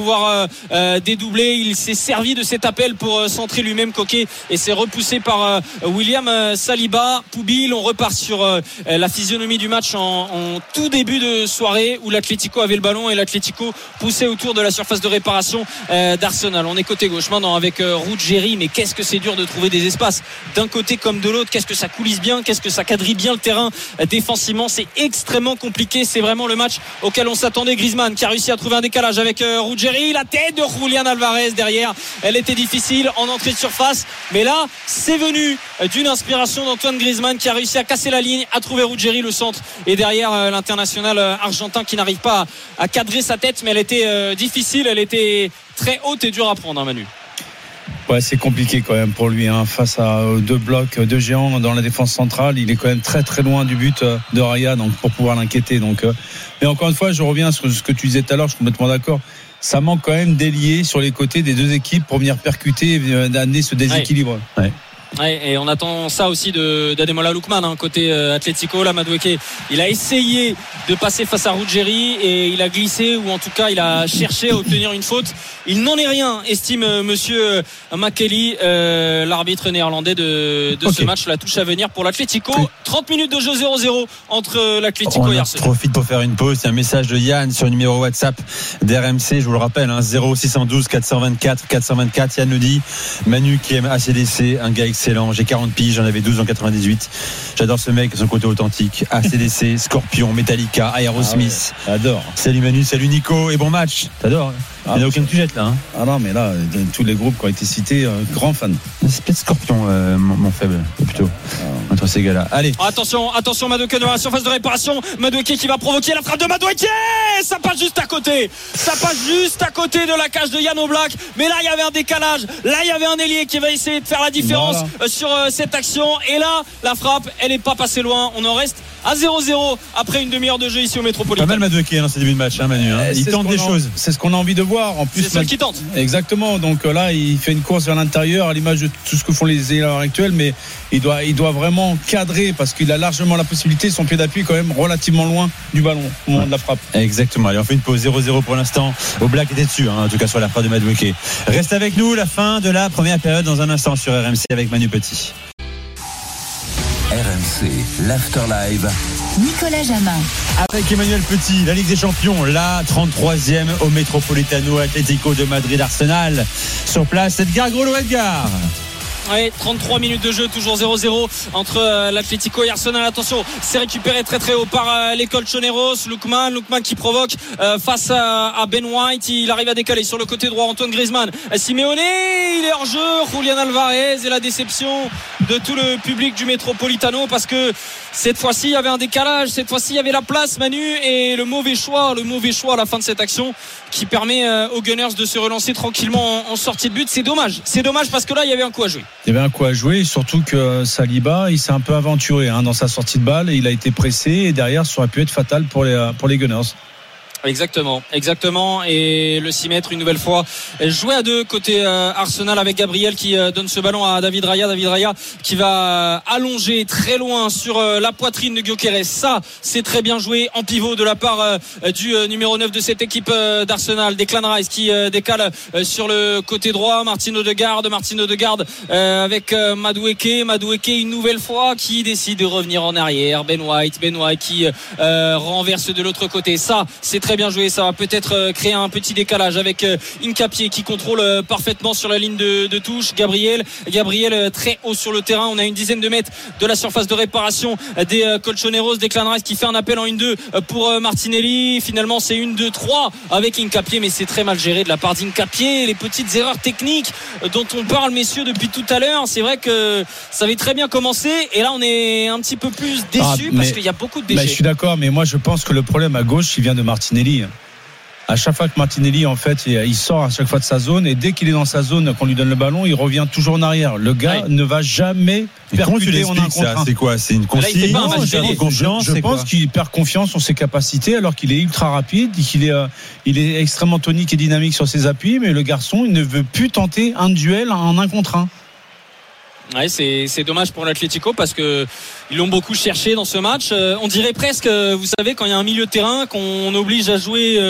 dédoublé. Il s'est servi de cet appel pour centrer lui-même Coquet et c'est repoussé par William Saliba. Poubil, on repart sur la physionomie du match en tout début de soirée où l'Atlético avait le ballon et l'Atlético poussait autour de la surface de réparation d'Arsenal. On est côté gauche maintenant avec Ruggeri, mais qu'est-ce que c'est dur de trouver des espaces d'un côté comme de l'autre. Qu'est-ce que ça coulisse bien, qu'est-ce que ça quadrille bien le terrain défensivement. C'est extrêmement compliqué, c'est vraiment le match auquel on s'attendait. Griezmann qui a réussi à trouver un décalage avec Ruggeri, la tête de Julián Alvarez derrière, elle était difficile en entrée de surface, mais là c'est venu d'une inspiration d'Antoine Griezmann qui a réussi à casser la ligne, à trouver Ruggeri le centre et derrière l'international argentin qui n'arrive pas à cadrer sa tête, mais elle était difficile, elle était très haute et dure à prendre, Manu.
Ouais, c'est compliqué quand même pour lui, face à deux blocs, deux géants dans la défense centrale. Il est quand même très très loin du but de Raya, donc pour pouvoir l'inquiéter. Mais encore une fois, je reviens sur ce que tu disais tout à l'heure. Je suis complètement d'accord. Ça manque quand même d'ailier sur les côtés des deux équipes pour venir percuter et d'amener ce déséquilibre. Ouais.
Ouais, et on attend ça aussi d'Ademola Lookman, côté Atlético. Là, Madueke, il a essayé de passer face à Ruggeri et il a glissé, ou en tout cas il a cherché à obtenir une faute. Il n'en est rien, estime monsieur Makeli, l'arbitre néerlandais de ce match. La touche à venir pour l'Atlético. 30 minutes de jeu 0-0 entre l'Atlético et Arsenal.
On profite pour faire une pause. C'est un message de Yann sur le numéro WhatsApp d'RMC, je vous le rappelle, 0612 424 424. Yann nous dit: Manu qui aime ACDC, un gars excellent, j'ai 40 piges, j'en avais 12 en 98. J'adore ce mec, son côté authentique. ACDC, Scorpion, Metallica, Aerosmith.
J'adore.
Salut Manu, salut Nico et bon match. T'adores. Il n'y a aucun que tu jettes là.
Ah non, mais là, tous les groupes qui ont été cités, grand fan.
C'est peut-être Scorpion, mon faible, plutôt. Entre ces gars-là. Allez.
Attention, Madueke dans la surface de réparation. Madueke qui va provoquer la frappe de Madueke. Ça passe juste à côté. Ça passe juste à côté de la cage de Jan Oblak. Mais là, il y avait un décalage. Là, il y avait un ailier qui va essayer de faire la différence sur cette action. Et là, la frappe, elle n'est pas passée loin. On en reste à 0-0 après une demi-heure de jeu ici au Métropolitain.
Pas mal Madueke dans ce début de match, Manu. Il tente des choses.
C'est ce qu'on a envie de voir. En plus,
c'est celle qui tente.
Exactement. Donc là, il fait une course vers l'intérieur à l'image de tout ce que font les ailiers à l'heure actuelle, mais il doit vraiment cadrer parce qu'il a largement la possibilité. Son pied d'appui est quand même relativement loin du ballon au moment de la frappe.
Exactement. Allez, on fait une pause 0-0 pour l'instant. Oblak était dessus, en tout cas sur la frappe de Madueke. Reste avec nous, la fin de la première période dans un instant sur RMC avec Manu Petit.
RMC, l'After Live.
Nicolas Jamin.
Avec Emmanuel Petit, la Ligue des Champions, la 33e au Metropolitano Atlético de Madrid Arsenal. Sur place, Edgar Golo-Edgar.
Ouais, 33 minutes de jeu, toujours 0-0 entre l'Atlético et Arsenal. Attention, c'est récupéré très très haut par les Colchoneros. Lookman qui provoque face à Ben White. Il arrive à décaler sur le côté droit. Antoine Griezmann, Simeone, il est hors jeu. Julián Alvarez et la déception de tout le public du Metropolitano parce que cette fois-ci il y avait un décalage, cette fois-ci il y avait la place, Manu, et le mauvais choix à la fin de cette action qui permet aux Gunners de se relancer tranquillement en sortie de but. C'est dommage parce que là il y avait un coup à jouer.
Il y avait un coup à jouer, surtout que Saliba, il s'est un peu aventuré dans sa sortie de balle et il a été pressé et derrière ça aurait pu être fatal pour les Gunners.
Exactement. Et le 6 mètres une nouvelle fois joué à deux côté Arsenal avec Gabriel qui donne ce ballon à David Raya qui va allonger très loin sur la poitrine de Gyökeres. Ça, c'est très bien joué en pivot de la part du numéro 9 de cette équipe d'Arsenal, Declan Rice qui décale sur le côté droit. Martin Odegaard avec Madueke une nouvelle fois qui décide de revenir en arrière. Ben White qui renverse de l'autre côté. Ça, c'est très bien joué, ça va peut-être créer un petit décalage avec Hincapié qui contrôle parfaitement sur la ligne de touche. Gabriel très haut sur le terrain, on a une dizaine de mètres de la surface de réparation des Colchoneros. Declan Rice qui fait un appel en 1-2 pour Martinelli, finalement c'est 1-2-3 avec Hincapié, mais c'est très mal géré de la part d'Hincapié, les petites erreurs techniques dont on parle messieurs depuis tout à l'heure. C'est vrai que ça avait très bien commencé et là on est un petit peu plus déçus parce qu'il y a beaucoup de déchets.
Je suis d'accord, mais moi je pense que le problème à gauche il vient de Martinelli. À chaque fois que Martinelli en fait il sort à chaque fois de sa zone et dès qu'il est dans sa zone qu'on lui donne le ballon il revient toujours en arrière. Le gars ne va jamais percuter en un contre un.
C'est quoi? C'est une consigne?
Je pense qu'il perd confiance en ses capacités alors qu'il est ultra rapide, il est extrêmement tonique et dynamique sur ses appuis, mais le garçon il ne veut plus tenter un duel en un contre un.
Ouais, c'est dommage pour l'Atlético parce que ils l'ont beaucoup cherché dans ce match. On dirait presque, vous savez, quand il y a un milieu de terrain qu'on oblige à jouer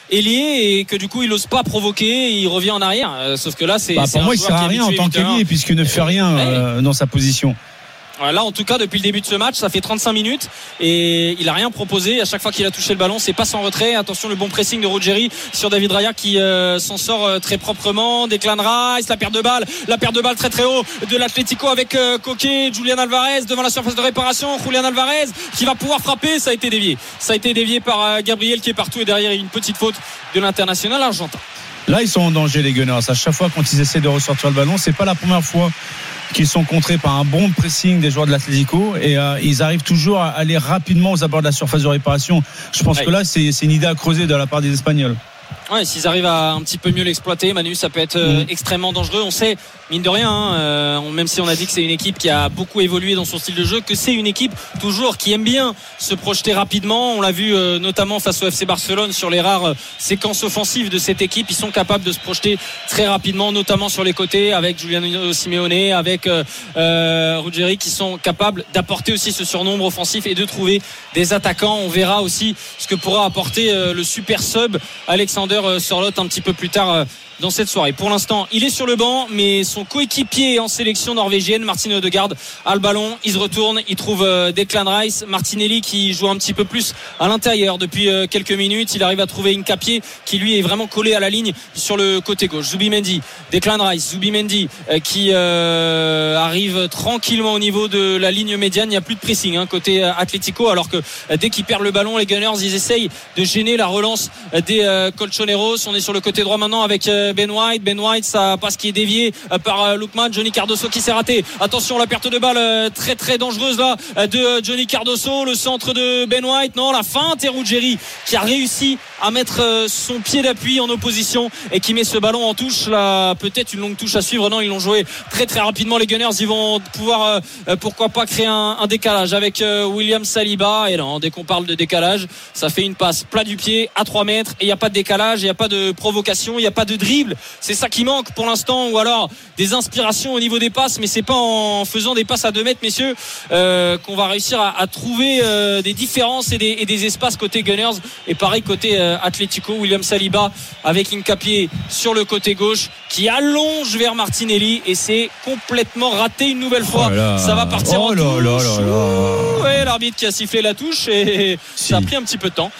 ailier et que du coup il n'ose pas provoquer et il revient en arrière. Sauf que là c'est
pour moi il sert à rien en tant qu'ailier puisqu'il ne fait rien dans sa position.
Là en tout cas depuis le début de ce match ça fait 35 minutes et il a rien proposé. À chaque fois qu'il a touché le ballon c'est passe en retrait. Attention le bon pressing de Ruggeri sur David Raya qui s'en sort très proprement. Declan Rice, la perte de balle très très haut de l'Atlético avec Koké, Julian Alvarez devant la surface de réparation. Julian Alvarez qui va pouvoir frapper. Ça a été dévié par Gabriel qui est partout et derrière une petite faute de l'international argentin.
Là ils sont en danger les Gunners. À chaque fois quand ils essaient de ressortir le ballon c'est pas la première fois qu'ils sont contrés par un bon pressing des joueurs de l'Atlético et ils arrivent toujours à aller rapidement aux abords de la surface de réparation. Je pense que là c'est une idée à creuser de la part des Espagnols.
Ouais, s'ils arrivent à un petit peu mieux l'exploiter, Manu, ça peut être extrêmement dangereux. On sait, mine de rien, même si on a dit que c'est une équipe qui a beaucoup évolué dans son style de jeu, que c'est une équipe toujours qui aime bien se projeter rapidement. On l'a vu notamment face au FC Barcelone sur les rares séquences offensives de cette équipe. Ils sont capables de se projeter très rapidement, notamment sur les côtés, avec Giuliano Simeone, avec Ruggeri, qui sont capables d'apporter aussi ce surnombre offensif et de trouver des attaquants. On verra aussi ce que pourra apporter le super sub Alexander Sørloth un petit peu plus tard dans cette soirée. Pour l'instant, il est sur le banc, mais son coéquipier en sélection norvégienne, Martin Ødegaard, a le ballon. Il se retourne, il trouve Declan Rice, Martinelli qui joue un petit peu plus à l'intérieur depuis quelques minutes. Il arrive à trouver Hincapié qui lui est vraiment collé à la ligne sur le côté gauche. Zubimendi, Declan Rice, Zubimendi qui arrive tranquillement au niveau de la ligne médiane. Il n'y a plus de pressing côté Atlético, alors que dès qu'ils perdent le ballon, les Gunners ils essayent de gêner la relance des Colchoneros. On est sur le côté droit maintenant avec Ben White, ça passe qui est dévié par Lookman. Johnny Cardoso qui s'est raté. Attention, la perte de balle très très dangereuse là de Johnny Cardoso. Le centre de Ben White, non, la feinte, et Ruggeri qui a réussi à mettre son pied d'appui en opposition et qui met ce ballon en touche. Là, peut-être une longue touche à suivre. Non, ils l'ont joué très très rapidement les Gunners. Ils vont pouvoir pourquoi pas créer un décalage avec William Saliba. Et non, dès qu'on parle de décalage, ça fait une passe plat du pied à 3 mètres et il n'y a pas de décalage, il n'y a pas de provocation, il n'y a pas de dribble. C'est ça qui manque pour l'instant, ou alors des inspirations au niveau des passes, mais c'est pas en faisant des passes à 2 mètres, messieurs, qu'on va réussir à trouver des différences et des espaces côté Gunners. Et pareil côté Atlético, William Saliba avec Hincapié sur le côté gauche qui allonge vers Martinelli et c'est complètement raté une nouvelle fois. Ça va partir en touche. Ouais, l'arbitre qui a sifflé la touche et ça a pris un petit peu de temps.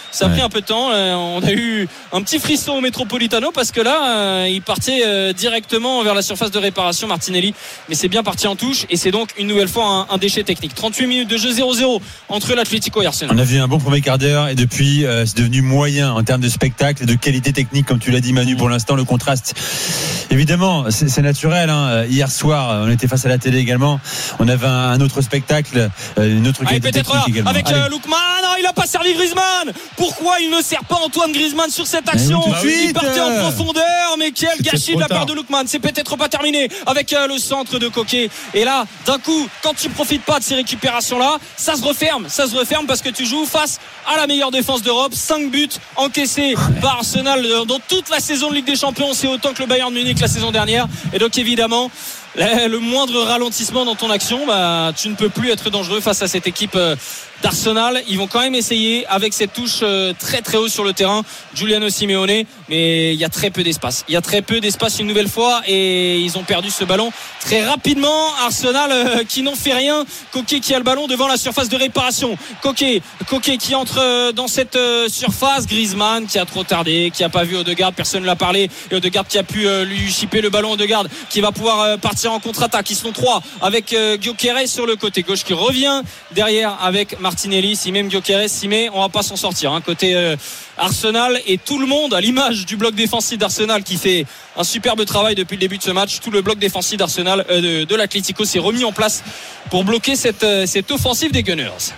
On a eu un petit frisson au Metropolitano parce que là il partait directement vers la surface de réparation, Martinelli, mais c'est bien parti en touche et c'est donc une nouvelle fois un déchet technique. 38 minutes de jeu, 0-0 entre l'Atlético et Arsenal.
On a vu un bon premier quart d'heure et depuis c'est devenu moyen en termes de spectacle et de qualité technique, comme tu l'as dit Manu. Pour l'instant le contraste évidemment c'est naturel Hier soir on était face à la télé également, on avait un autre spectacle, une autre qualité technique également.
Avec Lookman, il a pas servi Griezmann. Pourquoi il ne sert pas Antoine Griezmann sur cette action? Il partait en profondeur, mais quel gâchis de la part de Lookman. C'est peut-être pas terminé avec le centre de Koké. Et là, d'un coup, quand tu profites pas de ces récupérations-là, ça se referme parce que tu joues face à la meilleure défense d'Europe. 5 buts encaissés par Arsenal dans toute la saison de Ligue des Champions. C'est autant que le Bayern Munich la saison dernière. Et donc évidemment, le moindre ralentissement dans ton action, tu ne peux plus être dangereux face à cette équipe d'Arsenal. Ils vont quand même essayer avec cette touche très très haut sur le terrain, Giuliano Simeone, mais il y a très peu d'espace. Une nouvelle fois et ils ont perdu ce ballon très rapidement. Arsenal qui n'en fait rien. Koké qui a le ballon devant la surface de réparation. Koké qui entre dans cette surface. Griezmann qui a trop tardé, qui a pas vu Ødegaard, personne ne l'a parlé. Et Ødegaard qui a pu lui chipper le ballon. Ødegaard qui va pouvoir partir en contre-attaque. Ils sont 3 avec Gyökeres sur le côté gauche qui revient derrière avec Martinelli. Si même Gyökeres on va pas s'en sortir côté Arsenal, et tout le monde à l'image du bloc défensif d'Arsenal qui fait un superbe travail depuis le début de ce match. Tout le bloc défensif d'Arsenal de l'Atlético s'est remis en place pour bloquer cette offensive des Gunners.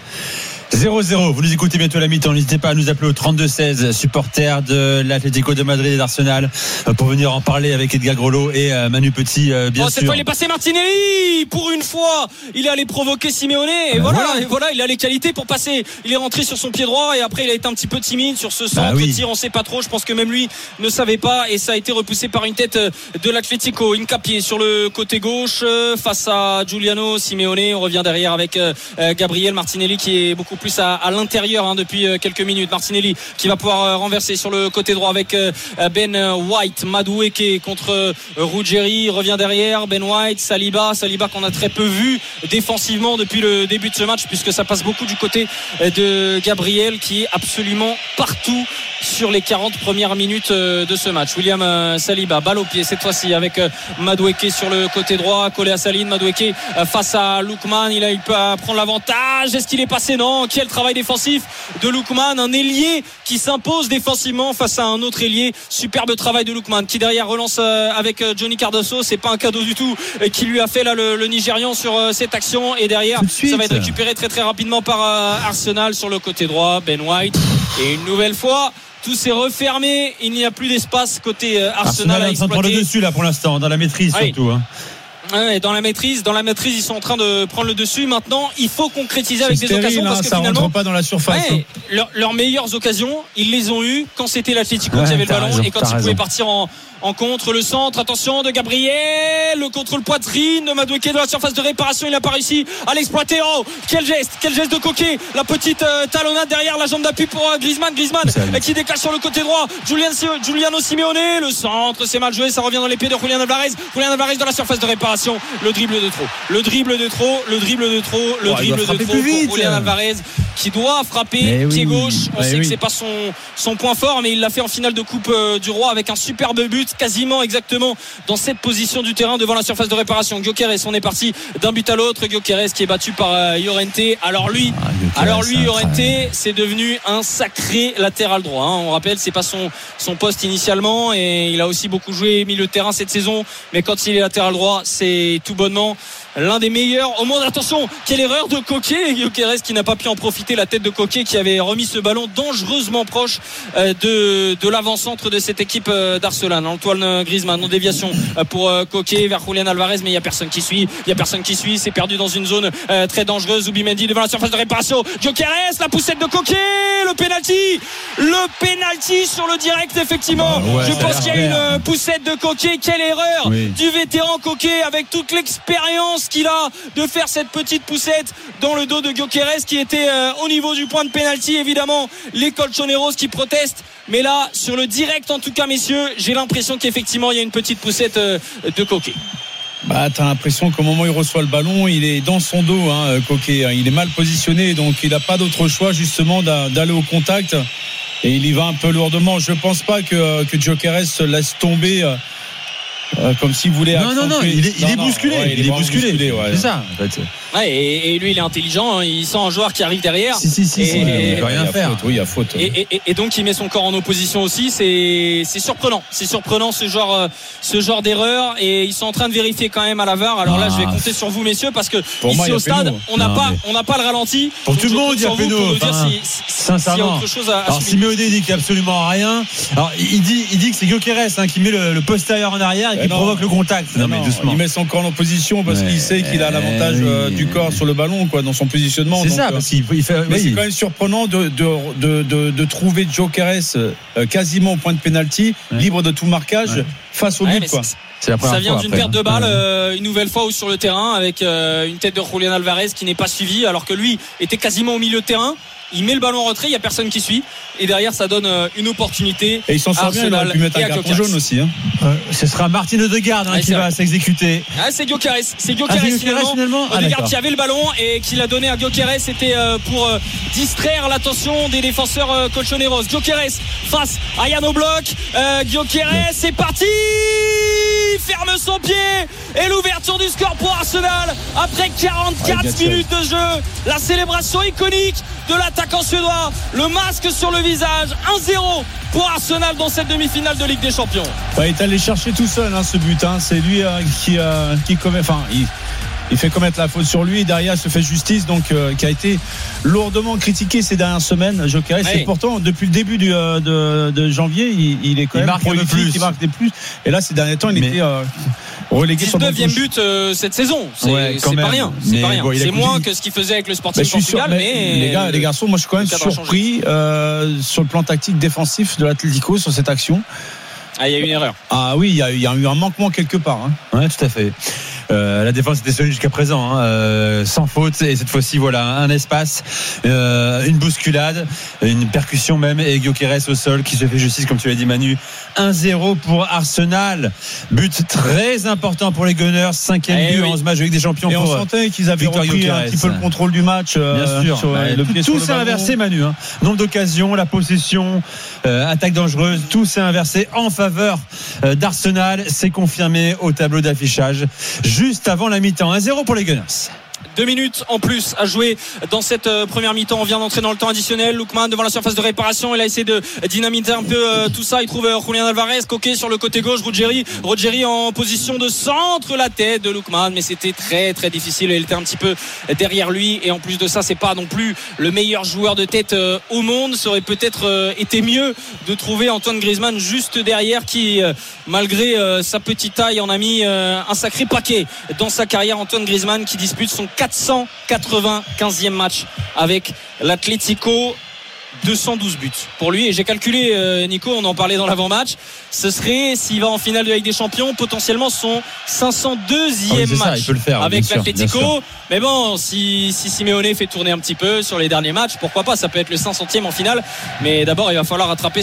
0-0, vous nous écoutez bientôt à la mi-temps. N'hésitez pas à nous appeler au 32-16, supporters de l'Atlético de Madrid et d'Arsenal, pour venir en parler avec Edgar Groslo et Manu Petit, bien sûr.
Cette fois il est passé Martinelli, pour une fois il est allé provoquer Simeone et voilà, il a les qualités pour passer. Il est rentré sur son pied droit et après il a été un petit peu timide sur ce centre tir, on sait pas trop, je pense que même lui ne savait pas, et ça a été repoussé par une tête de l'Atlético. Hincapié sur le côté gauche face à Giuliano Simeone. On revient derrière avec Gabriel Martinelli qui est beaucoup plus à l'intérieur depuis quelques minutes. Martinelli qui va pouvoir renverser sur le côté droit avec Ben White. Madueke contre Ruggeri revient derrière. Ben White, Saliba qu'on a très peu vu défensivement depuis le début de ce match, puisque ça passe beaucoup du côté de Gabriel qui est absolument partout sur les 40 premières minutes de ce match. William Saliba, balle au pied cette fois-ci avec Madueke sur le côté droit, collé à Saline. Madueke face à Lookman, il peut prendre l'avantage. Est-ce qu'il est passé? Non. Quel travail défensif de Lookman, un ailier qui s'impose défensivement face à un autre ailier. Superbe travail de Lookman qui derrière relance avec Johnny Cardoso. C'est pas un cadeau du tout qui lui a fait là le Nigérian sur cette action, et derrière ça va être récupéré très très rapidement par Arsenal sur le côté droit. Ben White, et une nouvelle fois tout s'est refermé, il n'y a plus d'espace côté Arsenal à exploiter.
Prendre le dessus là pour l'instant, dans la maîtrise surtout.
Et dans la maîtrise, ils sont en train de prendre le dessus. Maintenant, il faut concrétiser avec des occasions, parce que
ça
finalement,
rentre pas dans la surface.
Leurs meilleures occasions, ils les ont eues quand c'était l'Atlético qui avait le ballon et quand ils pouvaient partir en contre. Le centre, attention de Gabriel, le contrôle poitrine de Madueke de la surface de réparation, il n'a pas réussi à l'exploiter. Oh, quel geste de Coquet, la petite talonnade derrière la jambe d'appui pour Griezmann qui décale sur le côté droit. Giuliano Simeone, le centre, c'est mal joué, ça revient dans les pieds de Julián Álvarez dans la surface de réparation. Le dribble de trop pour Julián Álvarez qui doit frapper pied gauche. On sait que c'est pas son point fort, mais il l'a fait en finale de Coupe du Roi avec un superbe but, quasiment exactement dans cette position du terrain devant la surface de réparation. Gyökeres, on est parti d'un but à l'autre. Gyökeres qui est battu par Llorente. Alors lui Llorente, c'est devenu un sacré latéral droit. On rappelle, c'est pas son poste initialement, et il a aussi beaucoup joué milieu de terrain cette saison. Mais quand il est latéral droit, c'est tout bonnement l'un des meilleurs au monde. Attention, quelle erreur de Coquet, Gyökeres qui n'a pas pu en profiter, la tête de Coquet qui avait remis ce ballon dangereusement proche de l'avant-centre de cette équipe d'Arsenal. Antoine Griezmann en déviation pour Coquet vers Julián Álvarez, mais il n'y a personne qui suit, c'est perdu dans une zone très dangereuse. Zubimendi devant la surface de réparation, Gyökeres, la poussette de Coquet, le penalty sur le direct, effectivement. Je pense qu'il y a une poussette de Coquet. Quelle erreur du vétéran Coquet, avec toute l'expérience qu'il a de faire cette petite poussette dans le dos de Gyökeres qui était au niveau du point de pénalty. Évidemment, les colchoneros qui protestent, mais là sur le direct, en tout cas messieurs, j'ai l'impression qu'effectivement il y a une petite poussette de Coquet.
T'as l'impression qu'au moment où il reçoit le ballon, il est dans son dos, Coquet. Il est mal positionné, donc il n'a pas d'autre choix justement d'aller au contact, et il y va un peu lourdement. Je pense pas que Gyökeres se laisse tomber comme s'il voulait.
Non, il est bousculé. Il est bousculé. C'est ça. En fait.
Et lui, il est intelligent. Il sent un joueur qui arrive derrière.
Si. Il peut rien faire.
Il y a faute.
Et donc, il met son corps en opposition aussi. C'est surprenant. C'est surprenant ce genre d'erreur. Et ils sont en train de vérifier quand même à la VAR. Alors là, je vais compter sur vous, messieurs, parce que ici au stade, on n'a pas le ralenti.
Pour tout le monde, il y a péno.
Sincèrement.
Alors, Simeone dit qu'il n'y a absolument rien. Alors, il dit que c'est Gyökeres qui met le postérieur en arrière et qui provoque le contact.
Non, mais doucement. Il met son corps en opposition parce qu'il sait qu'il a l'avantage du corps sur le ballon, dans son positionnement.
C'est ça, parce qu'il fait.
Mais c'est quand même surprenant de trouver Gyökeres quasiment au point de pénalty, libre de tout marquage, face au but, quoi.
Ça vient d'une perte de balle une nouvelle fois sur le terrain, avec une tête de Julián Álvarez qui n'est pas suivie, alors que lui était quasiment au milieu de terrain. Il met le ballon en retrait, il n'y a personne qui suit, et derrière ça donne une opportunité.
Et il s'en sort bien, il aurait pu mettre un carton jaune aussi.
Ce sera Martin Odegaard qui va s'exécuter.
C'est Gyökeres finalement. Odegaard qui avait le ballon et qui l'a donné à Gyökeres. C'était pour distraire l'attention des défenseurs colchoneros. Gyökeres face à Jan Oblak. Gyökeres, c'est parti, ferme son pied, et l'ouverture du score pour Arsenal après 44 minutes de jeu. La célébration iconique de l'attaquant suédois, le masque sur le visage. 1-0 pour Arsenal dans cette demi-finale de Ligue des Champions.
Il est allé chercher tout seul ce but. C'est lui qui commet. Il fait commettre la faute sur lui, et derrière il se fait justice, donc qui a été lourdement critiqué ces dernières semaines. Gyökeres, et pourtant depuis le début de janvier, il est quand même prolifique, il marque des plus. Et là ces derniers temps, il était relégué sur le
19e but cette saison. C'est pas rien. C'est moins que ce qu'il faisait avec le Sporting Portugal. Mais
les garçons, moi je suis quand même surpris sur le plan tactique défensif de l'Atlético sur cette action.
Il y a eu une erreur.
Oui, il y a eu un manquement quelque part.
Ouais, tout à fait. La défense était solide jusqu'à présent, sans faute, et cette fois-ci voilà un espace, une bousculade, une percussion même, et Gyökeres au sol qui se fait justice comme tu l'as dit Manu. 1-0 pour Arsenal, but très important pour les Gunners, 5e but en 11 matchs de Ligue des Champions.
Et on sentait qu'ils avaient repris un petit peu le contrôle du match.
Bien sûr, tout s'est inversé Manu, nombre d'occasions, la possession, attaque dangereuse, tout s'est inversé en faveur d'Arsenal. C'est confirmé au tableau d'affichage juste avant la mi-temps. 1-0 pour les Gunners.
2 minutes en plus à jouer dans cette première mi-temps. On vient d'entrer dans le temps additionnel. Lookman devant la surface de réparation. Il a essayé de dynamiter un peu tout ça. Il trouve Julian Alvarez coqué sur le côté gauche. Ruggeri en position de centre, la tête de Lookman, mais c'était très très difficile. Il était un petit peu derrière lui, et en plus de ça, c'est pas non plus le meilleur joueur de tête au monde. Ça aurait peut-être été mieux de trouver Antoine Griezmann juste derrière, qui malgré sa petite taille en a mis un sacré paquet dans sa carrière. Antoine Griezmann qui dispute son 495e match avec l'Atlético. 212 buts pour lui, et j'ai calculé Nico, on en parlait dans l'avant-match, ce serait, s'il va en finale de la Ligue des Champions, potentiellement son 502e match
ça, faire,
avec l'Atlético. Mais bon, si Simeone fait tourner un petit peu sur les derniers matchs, pourquoi pas, ça peut être le 500e en finale, mais d'abord il va falloir rattraper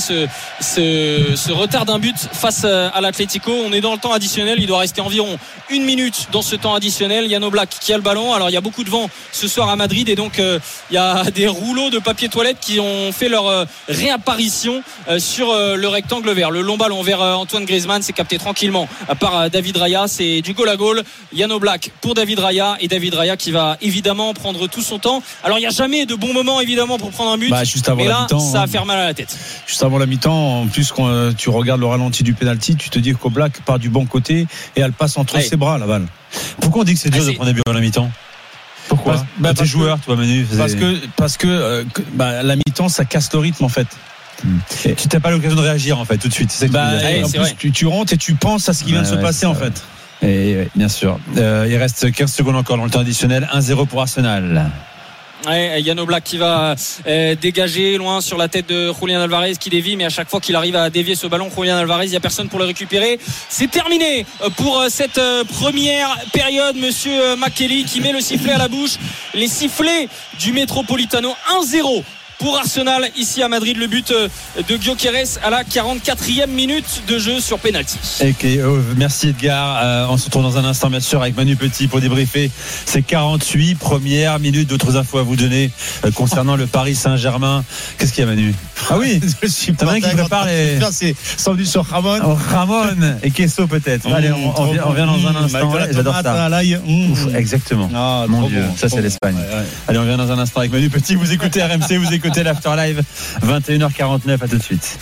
ce retard d'un but face à l'Atlético. On est dans le temps additionnel, il doit rester environ 1 minute dans ce temps additionnel. Yann Oblak qui a le ballon, alors il y a beaucoup de vent ce soir à Madrid, et donc il y a des rouleaux de papier toilette qui ont fait leur réapparition sur le rectangle vert. Le long ballon vers Antoine Griezmann, c'est capté tranquillement par David Raya. C'est du goal à goal. Yann Oblak pour David Raya, et David Raya qui va évidemment prendre tout son temps. Alors il n'y a jamais de bon moment évidemment pour prendre un but,
juste avant
mais là
mi-temps,
ça va faire mal à la tête.
Juste avant la mi-temps, en plus quand tu regardes le ralenti du penalty, tu te dis qu'Oblak part du bon côté et elle passe entre ses bras, la balle.
Pourquoi on dit que c'est dur de prendre des buts avant la mi-temps? Pourquoi? T'es joueur, toi Manu.
Parce que la mi-temps, ça casse le rythme en fait.
Tu n'as pas l'occasion de réagir en fait tout de suite. C'est
en plus, tu rentres et tu penses à ce qui vient de se passer en fait.
Et bien sûr. Il reste 15 secondes encore dans le temps additionnel. 1-0 pour Arsenal.
Yann Oblak qui va dégager loin sur la tête de Julian Alvarez qui dévie, mais à chaque fois qu'il arrive à dévier ce ballon, Julian Alvarez, il n'y a personne pour le récupérer. C'est terminé pour cette première période. Monsieur Makely qui met le sifflet à la bouche. Les sifflets du Metropolitano. 1-0 pour Arsenal ici à Madrid. Le but de Gyökeres à la 44e minute de jeu sur penalty.
Merci Edgar. On se retrouve dans un instant bien sûr avec Manu Petit pour débriefer ces 48 premières minutes. D'autres infos à vous donner concernant le Paris Saint-Germain. Qu'est-ce qu'il y a Manu? Ah oui, t'as un qui prépare les...
C'est sans doute sur Ramon.
Ramon et Queso peut-être. Allez, on vient dans un instant. J'adore ça. Exactement. Mon Dieu, ça c'est l'Espagne. Allez, on vient dans un instant avec Manu Petit. Vous écoutez RMC, vous écoutez l'After Live, 21h49, à tout de suite.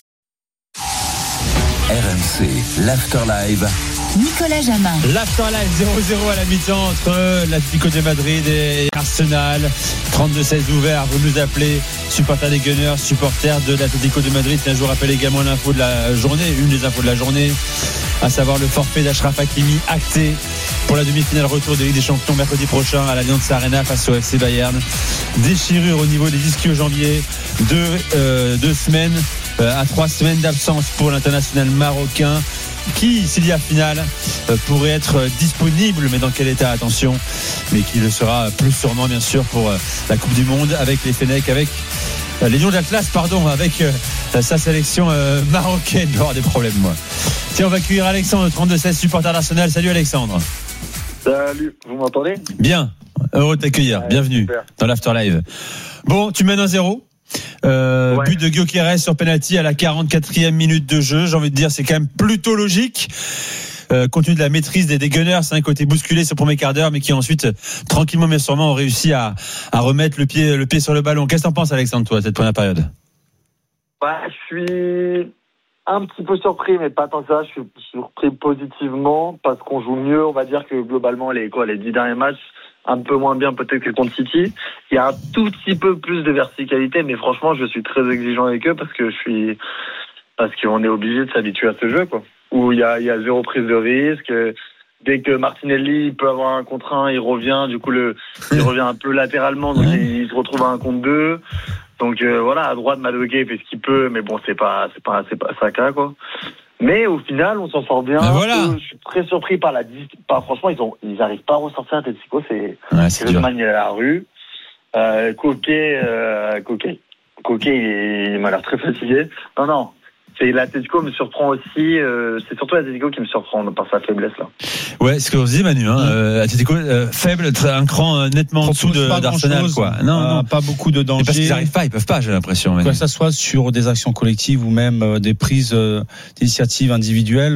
RMC, l'After Live.
Nicolas Jamin.
L'After Live 0-0 à la mi-temps entre l'Atlético de Madrid et Arsenal. 32-16 ouvert. Vous nous appelez, supporters des Gunners, supporters de l'Atlético de Madrid. Je vous rappelle également l'info de la journée, une des infos de la journée, à savoir le forfait d'Achraf Hakimi acté pour la demi-finale retour de Ligue des Champions mercredi prochain à l'Allianz Arena face au FC Bayern. Déchirure au niveau des ischio-jambiers. 2 semaines à 3 semaines d'absence pour l'international marocain, qui, s'il y a finale, pourrait être disponible, mais dans quel état, attention, mais qui le sera plus sûrement bien sûr pour la Coupe du Monde avec les Fennecs, avec les Lions d'Atlas, avec sa sélection marocaine. Il va avoir des problèmes, moi. Tiens, on va accueillir Alexandre, 32-16, supporter d'Arsenal. Salut Alexandre.
Salut, vous m'entendez?
Bien, heureux de t'accueillir, bienvenue super. Dans l'After Live. Bon, tu mènes 1-0. But de Gyökeres sur penalty à la 44e minute de jeu. J'ai envie de dire, c'est quand même plutôt logique. Compte tenu de la maîtrise des Gunners, un côté bousculé ce premier quart d'heure, mais qui ensuite, tranquillement mais sûrement, ont réussi à remettre le pied sur le ballon. Qu'est-ce que t'en penses, Alexandre, toi, cette première période?
Je suis un petit peu surpris, mais pas tant que ça. Je suis surpris positivement parce qu'on joue mieux. On va dire que globalement, les 10 derniers matchs, un peu moins bien peut-être que contre City. Il y a un tout petit peu plus de verticalité, mais franchement, je suis très exigeant avec eux parce qu'on est obligé de s'habituer à ce jeu, quoi. Où il y a zéro prise de risque. Dès que Martinelli peut avoir un contre 1, il revient. Du coup, il revient un peu latéralement, donc il se retrouve à 1 contre 2. Donc voilà, à droite, Madueke fait ce qu'il peut, mais bon, c'est pas Saka, quoi. Mais au final, on s'en sort bien.
Ben voilà.
Je suis très surpris par franchement, ils arrivent pas à ressortir Atletico. C'est Griezmann, il est à la rue. Coquet, il m'a l'air très fatigué. Non. C'est l'Atletico me surprend aussi. C'est surtout l'Atletico qui me surprend par sa faiblesse là.
Ouais, ce qu'on se dit, Manu. Atletico faible, un cran nettement en dessous d'Arsenal, quoi. Non,
pas beaucoup de danger.
Parce qu'ils n'arrivent pas, ils peuvent pas. J'ai l'impression.
Que ça soit sur des actions collectives ou même des prises d'initiatives individuelles.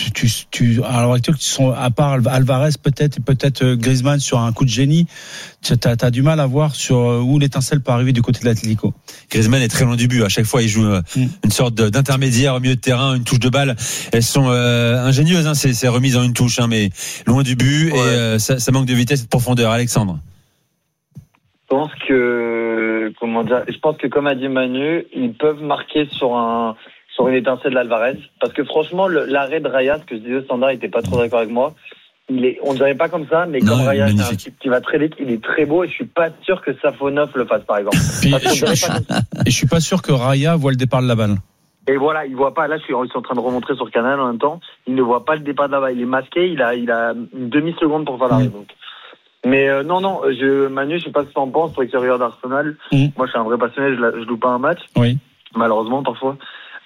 À l'heure actuelle, à part Alvarez peut-être Griezmann sur un coup de génie. T'as du mal à voir sur où l'étincelle peut arriver du côté de l'Atlético.
Griezmann est très loin du but. À chaque fois, il joue une sorte d'intermédiaire au milieu de terrain, une touche de balle. Elles sont ingénieuses, ces remises en une touche, mais loin du but. Ouais. Et ça manque de vitesse et de profondeur. Alexandre.
Je pense que comme a dit Manu, ils peuvent marquer sur une étincelle d'Alvarez. Parce que franchement, l'arrêt de Raya, ce que je disais au standard, il était pas trop d'accord avec moi. On ne dirait pas comme ça, mais comme Raya, c'est un type qui va très vite, il est très beau et je suis pas sûr que Safonov le fasse, par exemple.
Je suis pas sûr que Raya voit le départ de la balle.
Et voilà, il voit pas. Là, ils sont en train de remontrer sur Canal en même temps. Il ne voit pas le départ de la balle. Il est masqué. Il a une demi-seconde pour faire l'arrêt. Donc. Mais Manu, je sais pas ce que t'en penses, toi qui regardes Arsenal. Moi, je suis un vrai passionné. Je loue pas un match. Oui. Malheureusement, parfois.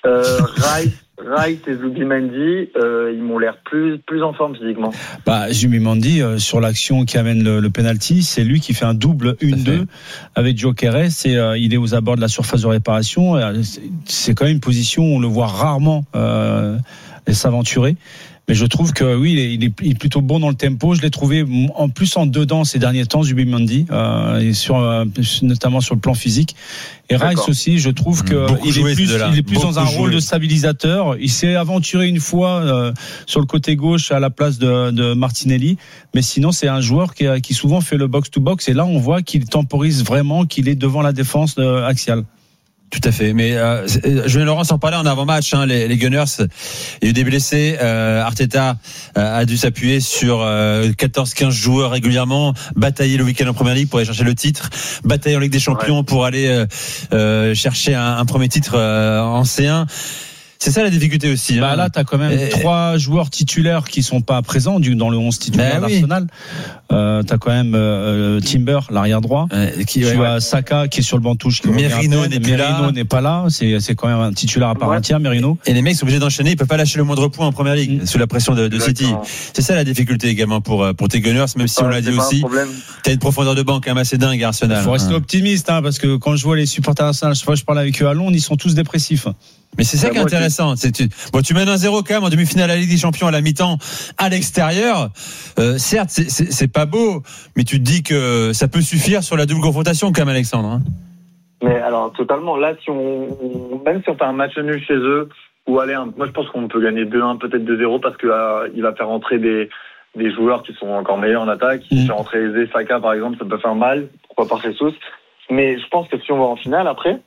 Rice et Zubimendi, ils m'ont l'air plus en forme physiquement.
Zubimendi, sur l'action qui amène le penalty, c'est lui qui fait un double 1-2 avec Gyökeres. Il est aux abords de la surface de réparation. C'est quand même une position où on le voit rarement s'aventurer. Mais je trouve que oui, il est plutôt bon dans le tempo. Je l'ai trouvé en plus en dedans ces derniers temps, Zubimendi, notamment sur le plan physique. Et Rice aussi, je trouve que il est plus dans un rôle de stabilisateur. Il s'est aventuré une fois sur le côté gauche à la place de Martinelli, mais sinon c'est un joueur qui souvent fait le box to box. Et là, on voit qu'il temporise vraiment, qu'il est devant la défense axiale.
Tout à fait, mais Julien Laurent s'en parlait en avant-match, les Gunners, il y a eu des blessés, Arteta a dû s'appuyer sur 14-15 joueurs régulièrement, batailler le week-end en Première Ligue pour aller chercher le titre, batailler en Ligue des Champions pour aller chercher un premier titre en C1. C'est ça la difficulté aussi.
Là, t'as quand même 3 joueurs titulaires qui sont pas présents dans le 11 titulaire d'Arsenal. T'as quand même Timber, l'arrière droit. Tu as Saka qui est sur le banc de touche.
Merino
n'est pas là. C'est quand même un titulaire à part entière, Merino.
Et les mecs sont obligés d'enchaîner. Ils peuvent pas lâcher le moindre point en Première Ligue sous la pression de City. C'est ça la difficulté également pour tes Gunners, même si on l'a dit aussi. T'as une profondeur de banc quand même assez dingue, Arsenal.
Il faut rester optimiste, parce que quand je vois les supporters d'Arsenal, je parle avec eux à Londres, ils sont tous dépressifs.
Mais c'est ça qui est intéressant. Tu mènes 1-0 quand même en demi-finale à la Ligue des Champions à la mi-temps à l'extérieur. Certes, c'est pas beau, mais tu te dis que ça peut suffire sur la double confrontation quand même, Alexandre.
Mais alors totalement. Là, même si on fait un match nul chez eux, moi je pense qu'on peut gagner 2-1, peut-être 2-0 parce que il va faire rentrer des joueurs qui sont encore meilleurs en attaque. Il fait rentrer Saka par exemple, ça peut faire mal. Pourquoi pas Jesus. Mais je pense que si on va en finale après.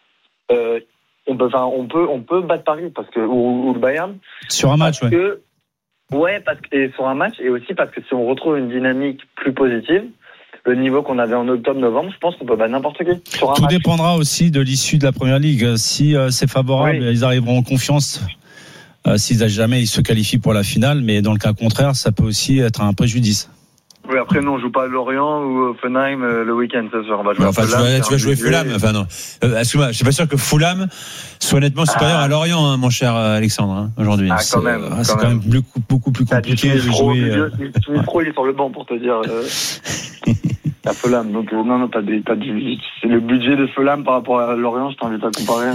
On peut battre Paris ou le Bayern
sur un match,
et sur un match, et aussi parce que si on retrouve une dynamique plus positive, le niveau qu'on avait en octobre-novembre, je pense qu'on peut battre n'importe qui.
Tout dépendra aussi de l'issue de la Première Ligue. Si c'est favorable, ils arriveront en confiance. Si jamais ils se qualifient pour la finale, mais dans le cas contraire, ça peut aussi être un préjudice.
Oui, après, nous, on joue pas Lorient ou Offenheim le week-end, ça on va jouer
tu vas jouer Fulham. Non. Excuse-moi, je suis pas sûr que Fulham soit nettement supérieur à Lorient, mon cher Alexandre, aujourd'hui.
Quand même.
C'est quand même beaucoup plus compliqué de jouer.
Il est sur le banc pour te dire. À Fulham. Donc, non, c'est le budget de Fulham par rapport à Lorient, je t'invite à comparer.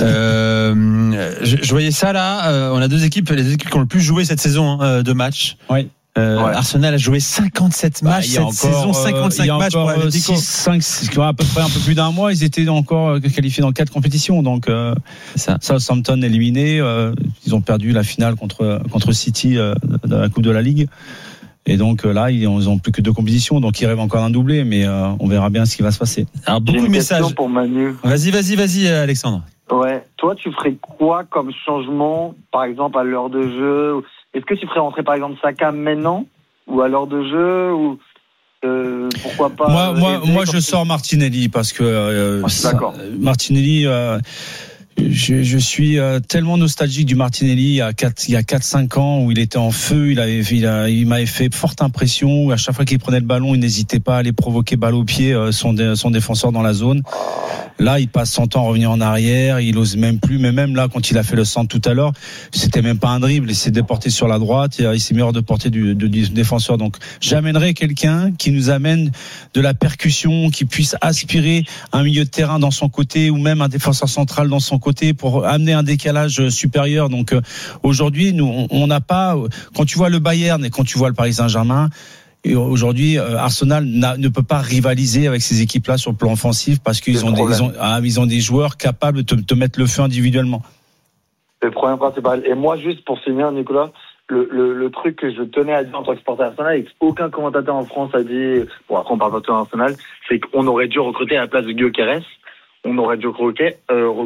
Je voyais ça là. On a les équipes qui ont le plus joué cette saison de match.
Oui.
Arsenal a joué 57 matchs cette saison, 55 matchs pour Atletico.
5, à peu près un peu plus d'un mois, ils étaient encore qualifiés dans 4 compétitions. Donc Southampton éliminé, ils ont perdu la finale contre City dans la Coupe de la Ligue. Et donc là, ils ont plus que 2 compétitions, donc ils rêvent encore d'un doublé, mais on verra bien ce qui va se passer.
Alors beaucoup de messages
pour Manu.
Vas-y Alexandre.
Ouais, toi tu ferais quoi comme changement, par exemple à l'heure de jeu? Est-ce que tu ferais rentrer par exemple Saka maintenant ou à l'heure de jeu ou pourquoi pas?
Moi je sors Martinelli parce que
d'accord.
Martinelli Je suis tellement nostalgique du Martinelli il y a 4-5 ans où il était en feu, il m'avait fait forte impression, où à chaque fois qu'il prenait le ballon, il n'hésitait pas à aller provoquer balle au pied son défenseur dans la zone. Là, il passe son temps à revenir en arrière, il ose même plus, mais même là, quand il a fait le centre tout à l'heure, c'était même pas un dribble, il s'est déporté sur la droite, il s'est mis hors de portée du défenseur. Donc, j'amènerai quelqu'un qui nous amène de la percussion, qui puisse aspirer un milieu de terrain dans son côté ou même un défenseur central dans son côté pour amener un décalage supérieur. Donc, aujourd'hui, nous, on n'a pas, quand tu vois le Bayern et quand tu vois le Paris Saint-Germain, et aujourd'hui, Arsenal ne peut pas rivaliser avec ces équipes-là sur le plan offensif parce qu'ils ont des joueurs capables de te mettre le feu individuellement.
C'est le problème principal. Et moi, juste pour finir, Nicolas, le truc que je tenais à dire en tant que supporter Arsenal et qu'aucun commentateur en France a dit, bon, après on parle pas de Arsenal, c'est qu'on aurait dû recruter à la place de Gyökeres, on aurait dû recruter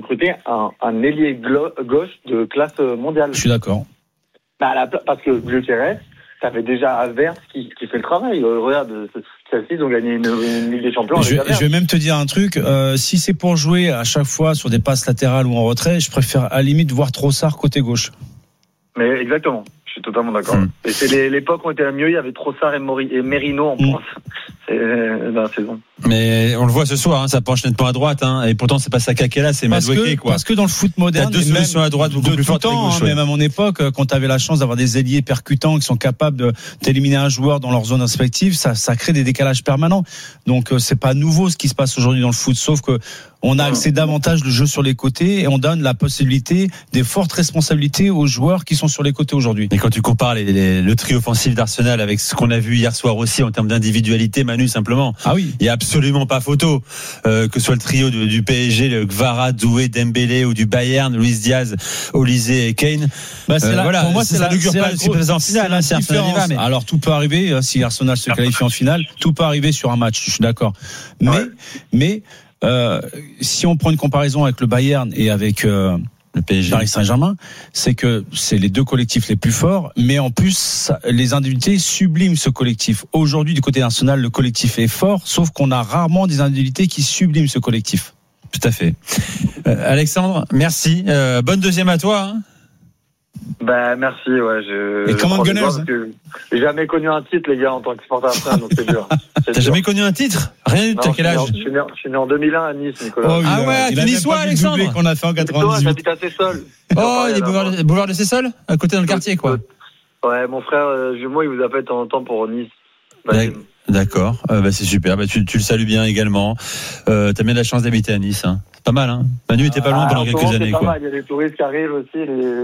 un ailier gauche de classe mondiale.
Je suis d'accord.
Parce que Gyökeres, ça fait déjà Havertz qui fait le travail. Regarde, Chelsea, ils ont gagné une Ligue des Champions.
Je vais même te dire un truc. Si c'est pour jouer à chaque fois sur des passes latérales ou en retrait, je préfère à la limite voir Trossard côté gauche.
Mais exactement. Je suis totalement d'accord. Et c'est l'époque où on était la mieux. Il y avait Trossard et Merino en pointe dans la saison.
Mais on le voit ce soir, ça penche nettement à droite, et pourtant c'est pas Saka qui est là, c'est Madueke, quoi.
Parce que dans le foot moderne,
t'as deux solutions à droite beaucoup plus fortes.
Même à mon époque, quand tu avais la chance d'avoir des ailiers percutants qui sont capables d'éliminer un joueur dans leur zone respective, ça crée des décalages permanents. Donc c'est pas nouveau ce qui se passe aujourd'hui dans le foot, sauf que on a accès davantage le jeu sur les côtés et on donne la possibilité des fortes responsabilités aux joueurs qui sont sur les côtés aujourd'hui.
Et quand tu compares le trio offensif d'Arsenal avec ce qu'on a vu hier soir aussi en termes d'individualité, Manu, simplement,
il
y a absolument pas photo, que ce soit le trio du PSG, le Kvara, Doué, Dembélé, ou du Bayern, Luis Diaz, Olise et Kane.
Pour moi,
ça n'augure pas le en finale, c'est Arsenal y va, mais...
Alors tout peut arriver, si Arsenal se qualifie en finale, tout peut arriver sur un match, je suis d'accord. Mais si on prend une comparaison avec le Bayern et avec le PSG, Paris Saint-Germain, c'est que c'est les deux collectifs les plus forts, mais en plus les individualités subliment ce collectif. Aujourd'hui, du côté d'Arsenal, le collectif est fort, sauf qu'on a rarement des individualités qui subliment ce collectif.
Tout à fait. Alexandre, merci. Bonne deuxième à toi.
Merci,
Et comment Gunners,
j'ai jamais connu un titre, les gars, en tant que supporter Arsenal, donc c'est dur.
T'as jamais connu un titre? Rien du tout, t'as quel âge?
Je suis né en 2001 à Nice, Nicolas.
Tu es niçois, Alexandre?
Qu'on a fait en 98.
J'habite à Sessol.
Il est boulevard de Sessol? À côté dans le quartier, quoi.
Ouais, mon frère jumeau, il vous appelle de temps en temps pour Nice.
D'accord, c'est super. Tu le salues bien également. T'as bien de la chance d'habiter à Nice. C'est pas mal, Manu était pas loin pendant quelques années, quoi.
Il y a les touristes qui arrivent aussi.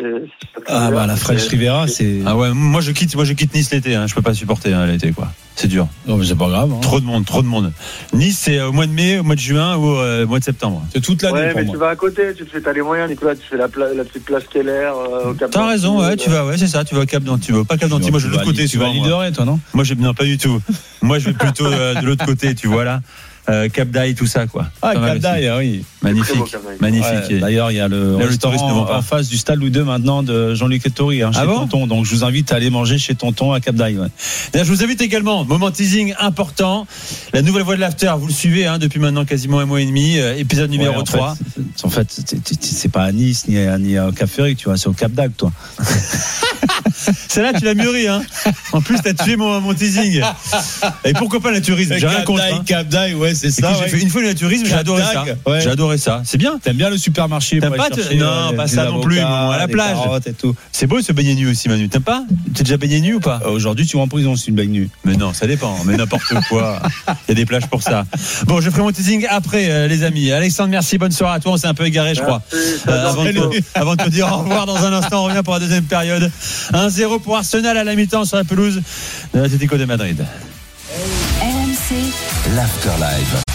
La French Riviera, c'est.
Moi je quitte Nice l'été. Je peux pas supporter l'été, quoi. C'est dur.
Non, mais c'est pas grave.
Trop de monde. Nice, c'est au mois de mai, au mois de juin ou au mois de septembre.
C'est toute l'année.
Mais tu vas à côté, t'as les moyens, Nicolas. Tu fais la petite place Keller au Cap.
T'as raison, tu vas, c'est ça. Tu vas au Cap d'Antibes. Tu vas pas Cap d'Antibes. Moi je vais de l'autre côté.
Tu vas à Leader, toi, non?
Moi non, pas du tout. Moi je vais plutôt de l'autre côté, tu vois là. Cap d'Aille, tout ça, quoi.
Cap d'Aille, oui.
Magnifique.
Ouais, d'ailleurs, il y a le restaurant en face du stade Louis II maintenant de Jean-Luc Ettori, chez Tonton. Donc, je vous invite à aller manger chez Tonton à Cap d'Aille. Ouais.
D'ailleurs, je vous invite également, moment teasing important, la nouvelle voix de l'After. Vous le suivez depuis maintenant quasiment un mois et demi, épisode numéro 3.
En fait, c'est pas à Nice ni à Cap Ferry, tu vois, c'est au Cap d'Agde, toi.
Celle-là, tu l'as mûri, En plus, t'as tué mon teasing. Et pourquoi pas le naturisme? J'ai rien contre.
Cap d'Aille, ouais, c'est ça.
Écoute, j'ai fait une fois le naturisme, j'ai adoré ça. Ouais. J'ai adoré ça. C'est bien.
T'aimes bien le supermarché?
T'aimes pas non, pas ça non plus. À la plage.
Et tout.
C'est beau se baigner nu aussi, Manu. T'aimes pas? T'es déjà baigné nu ou pas?
Aujourd'hui, tu vas en prison si tu me baignes nu.
Mais non, ça dépend. Mais n'importe quoi. Il y a des plages pour ça. Bon, je ferai mon teasing après, les amis. Alexandre, merci. Bonne soirée à toi. On s'est un peu égaré, je crois. Avant de te dire au revoir dans un instant, on revient pour la deuxième période. 1-0 pour Arsenal à la mi-temps sur la pelouse de l'Atlético de Madrid.
RMC, l'Afterlife.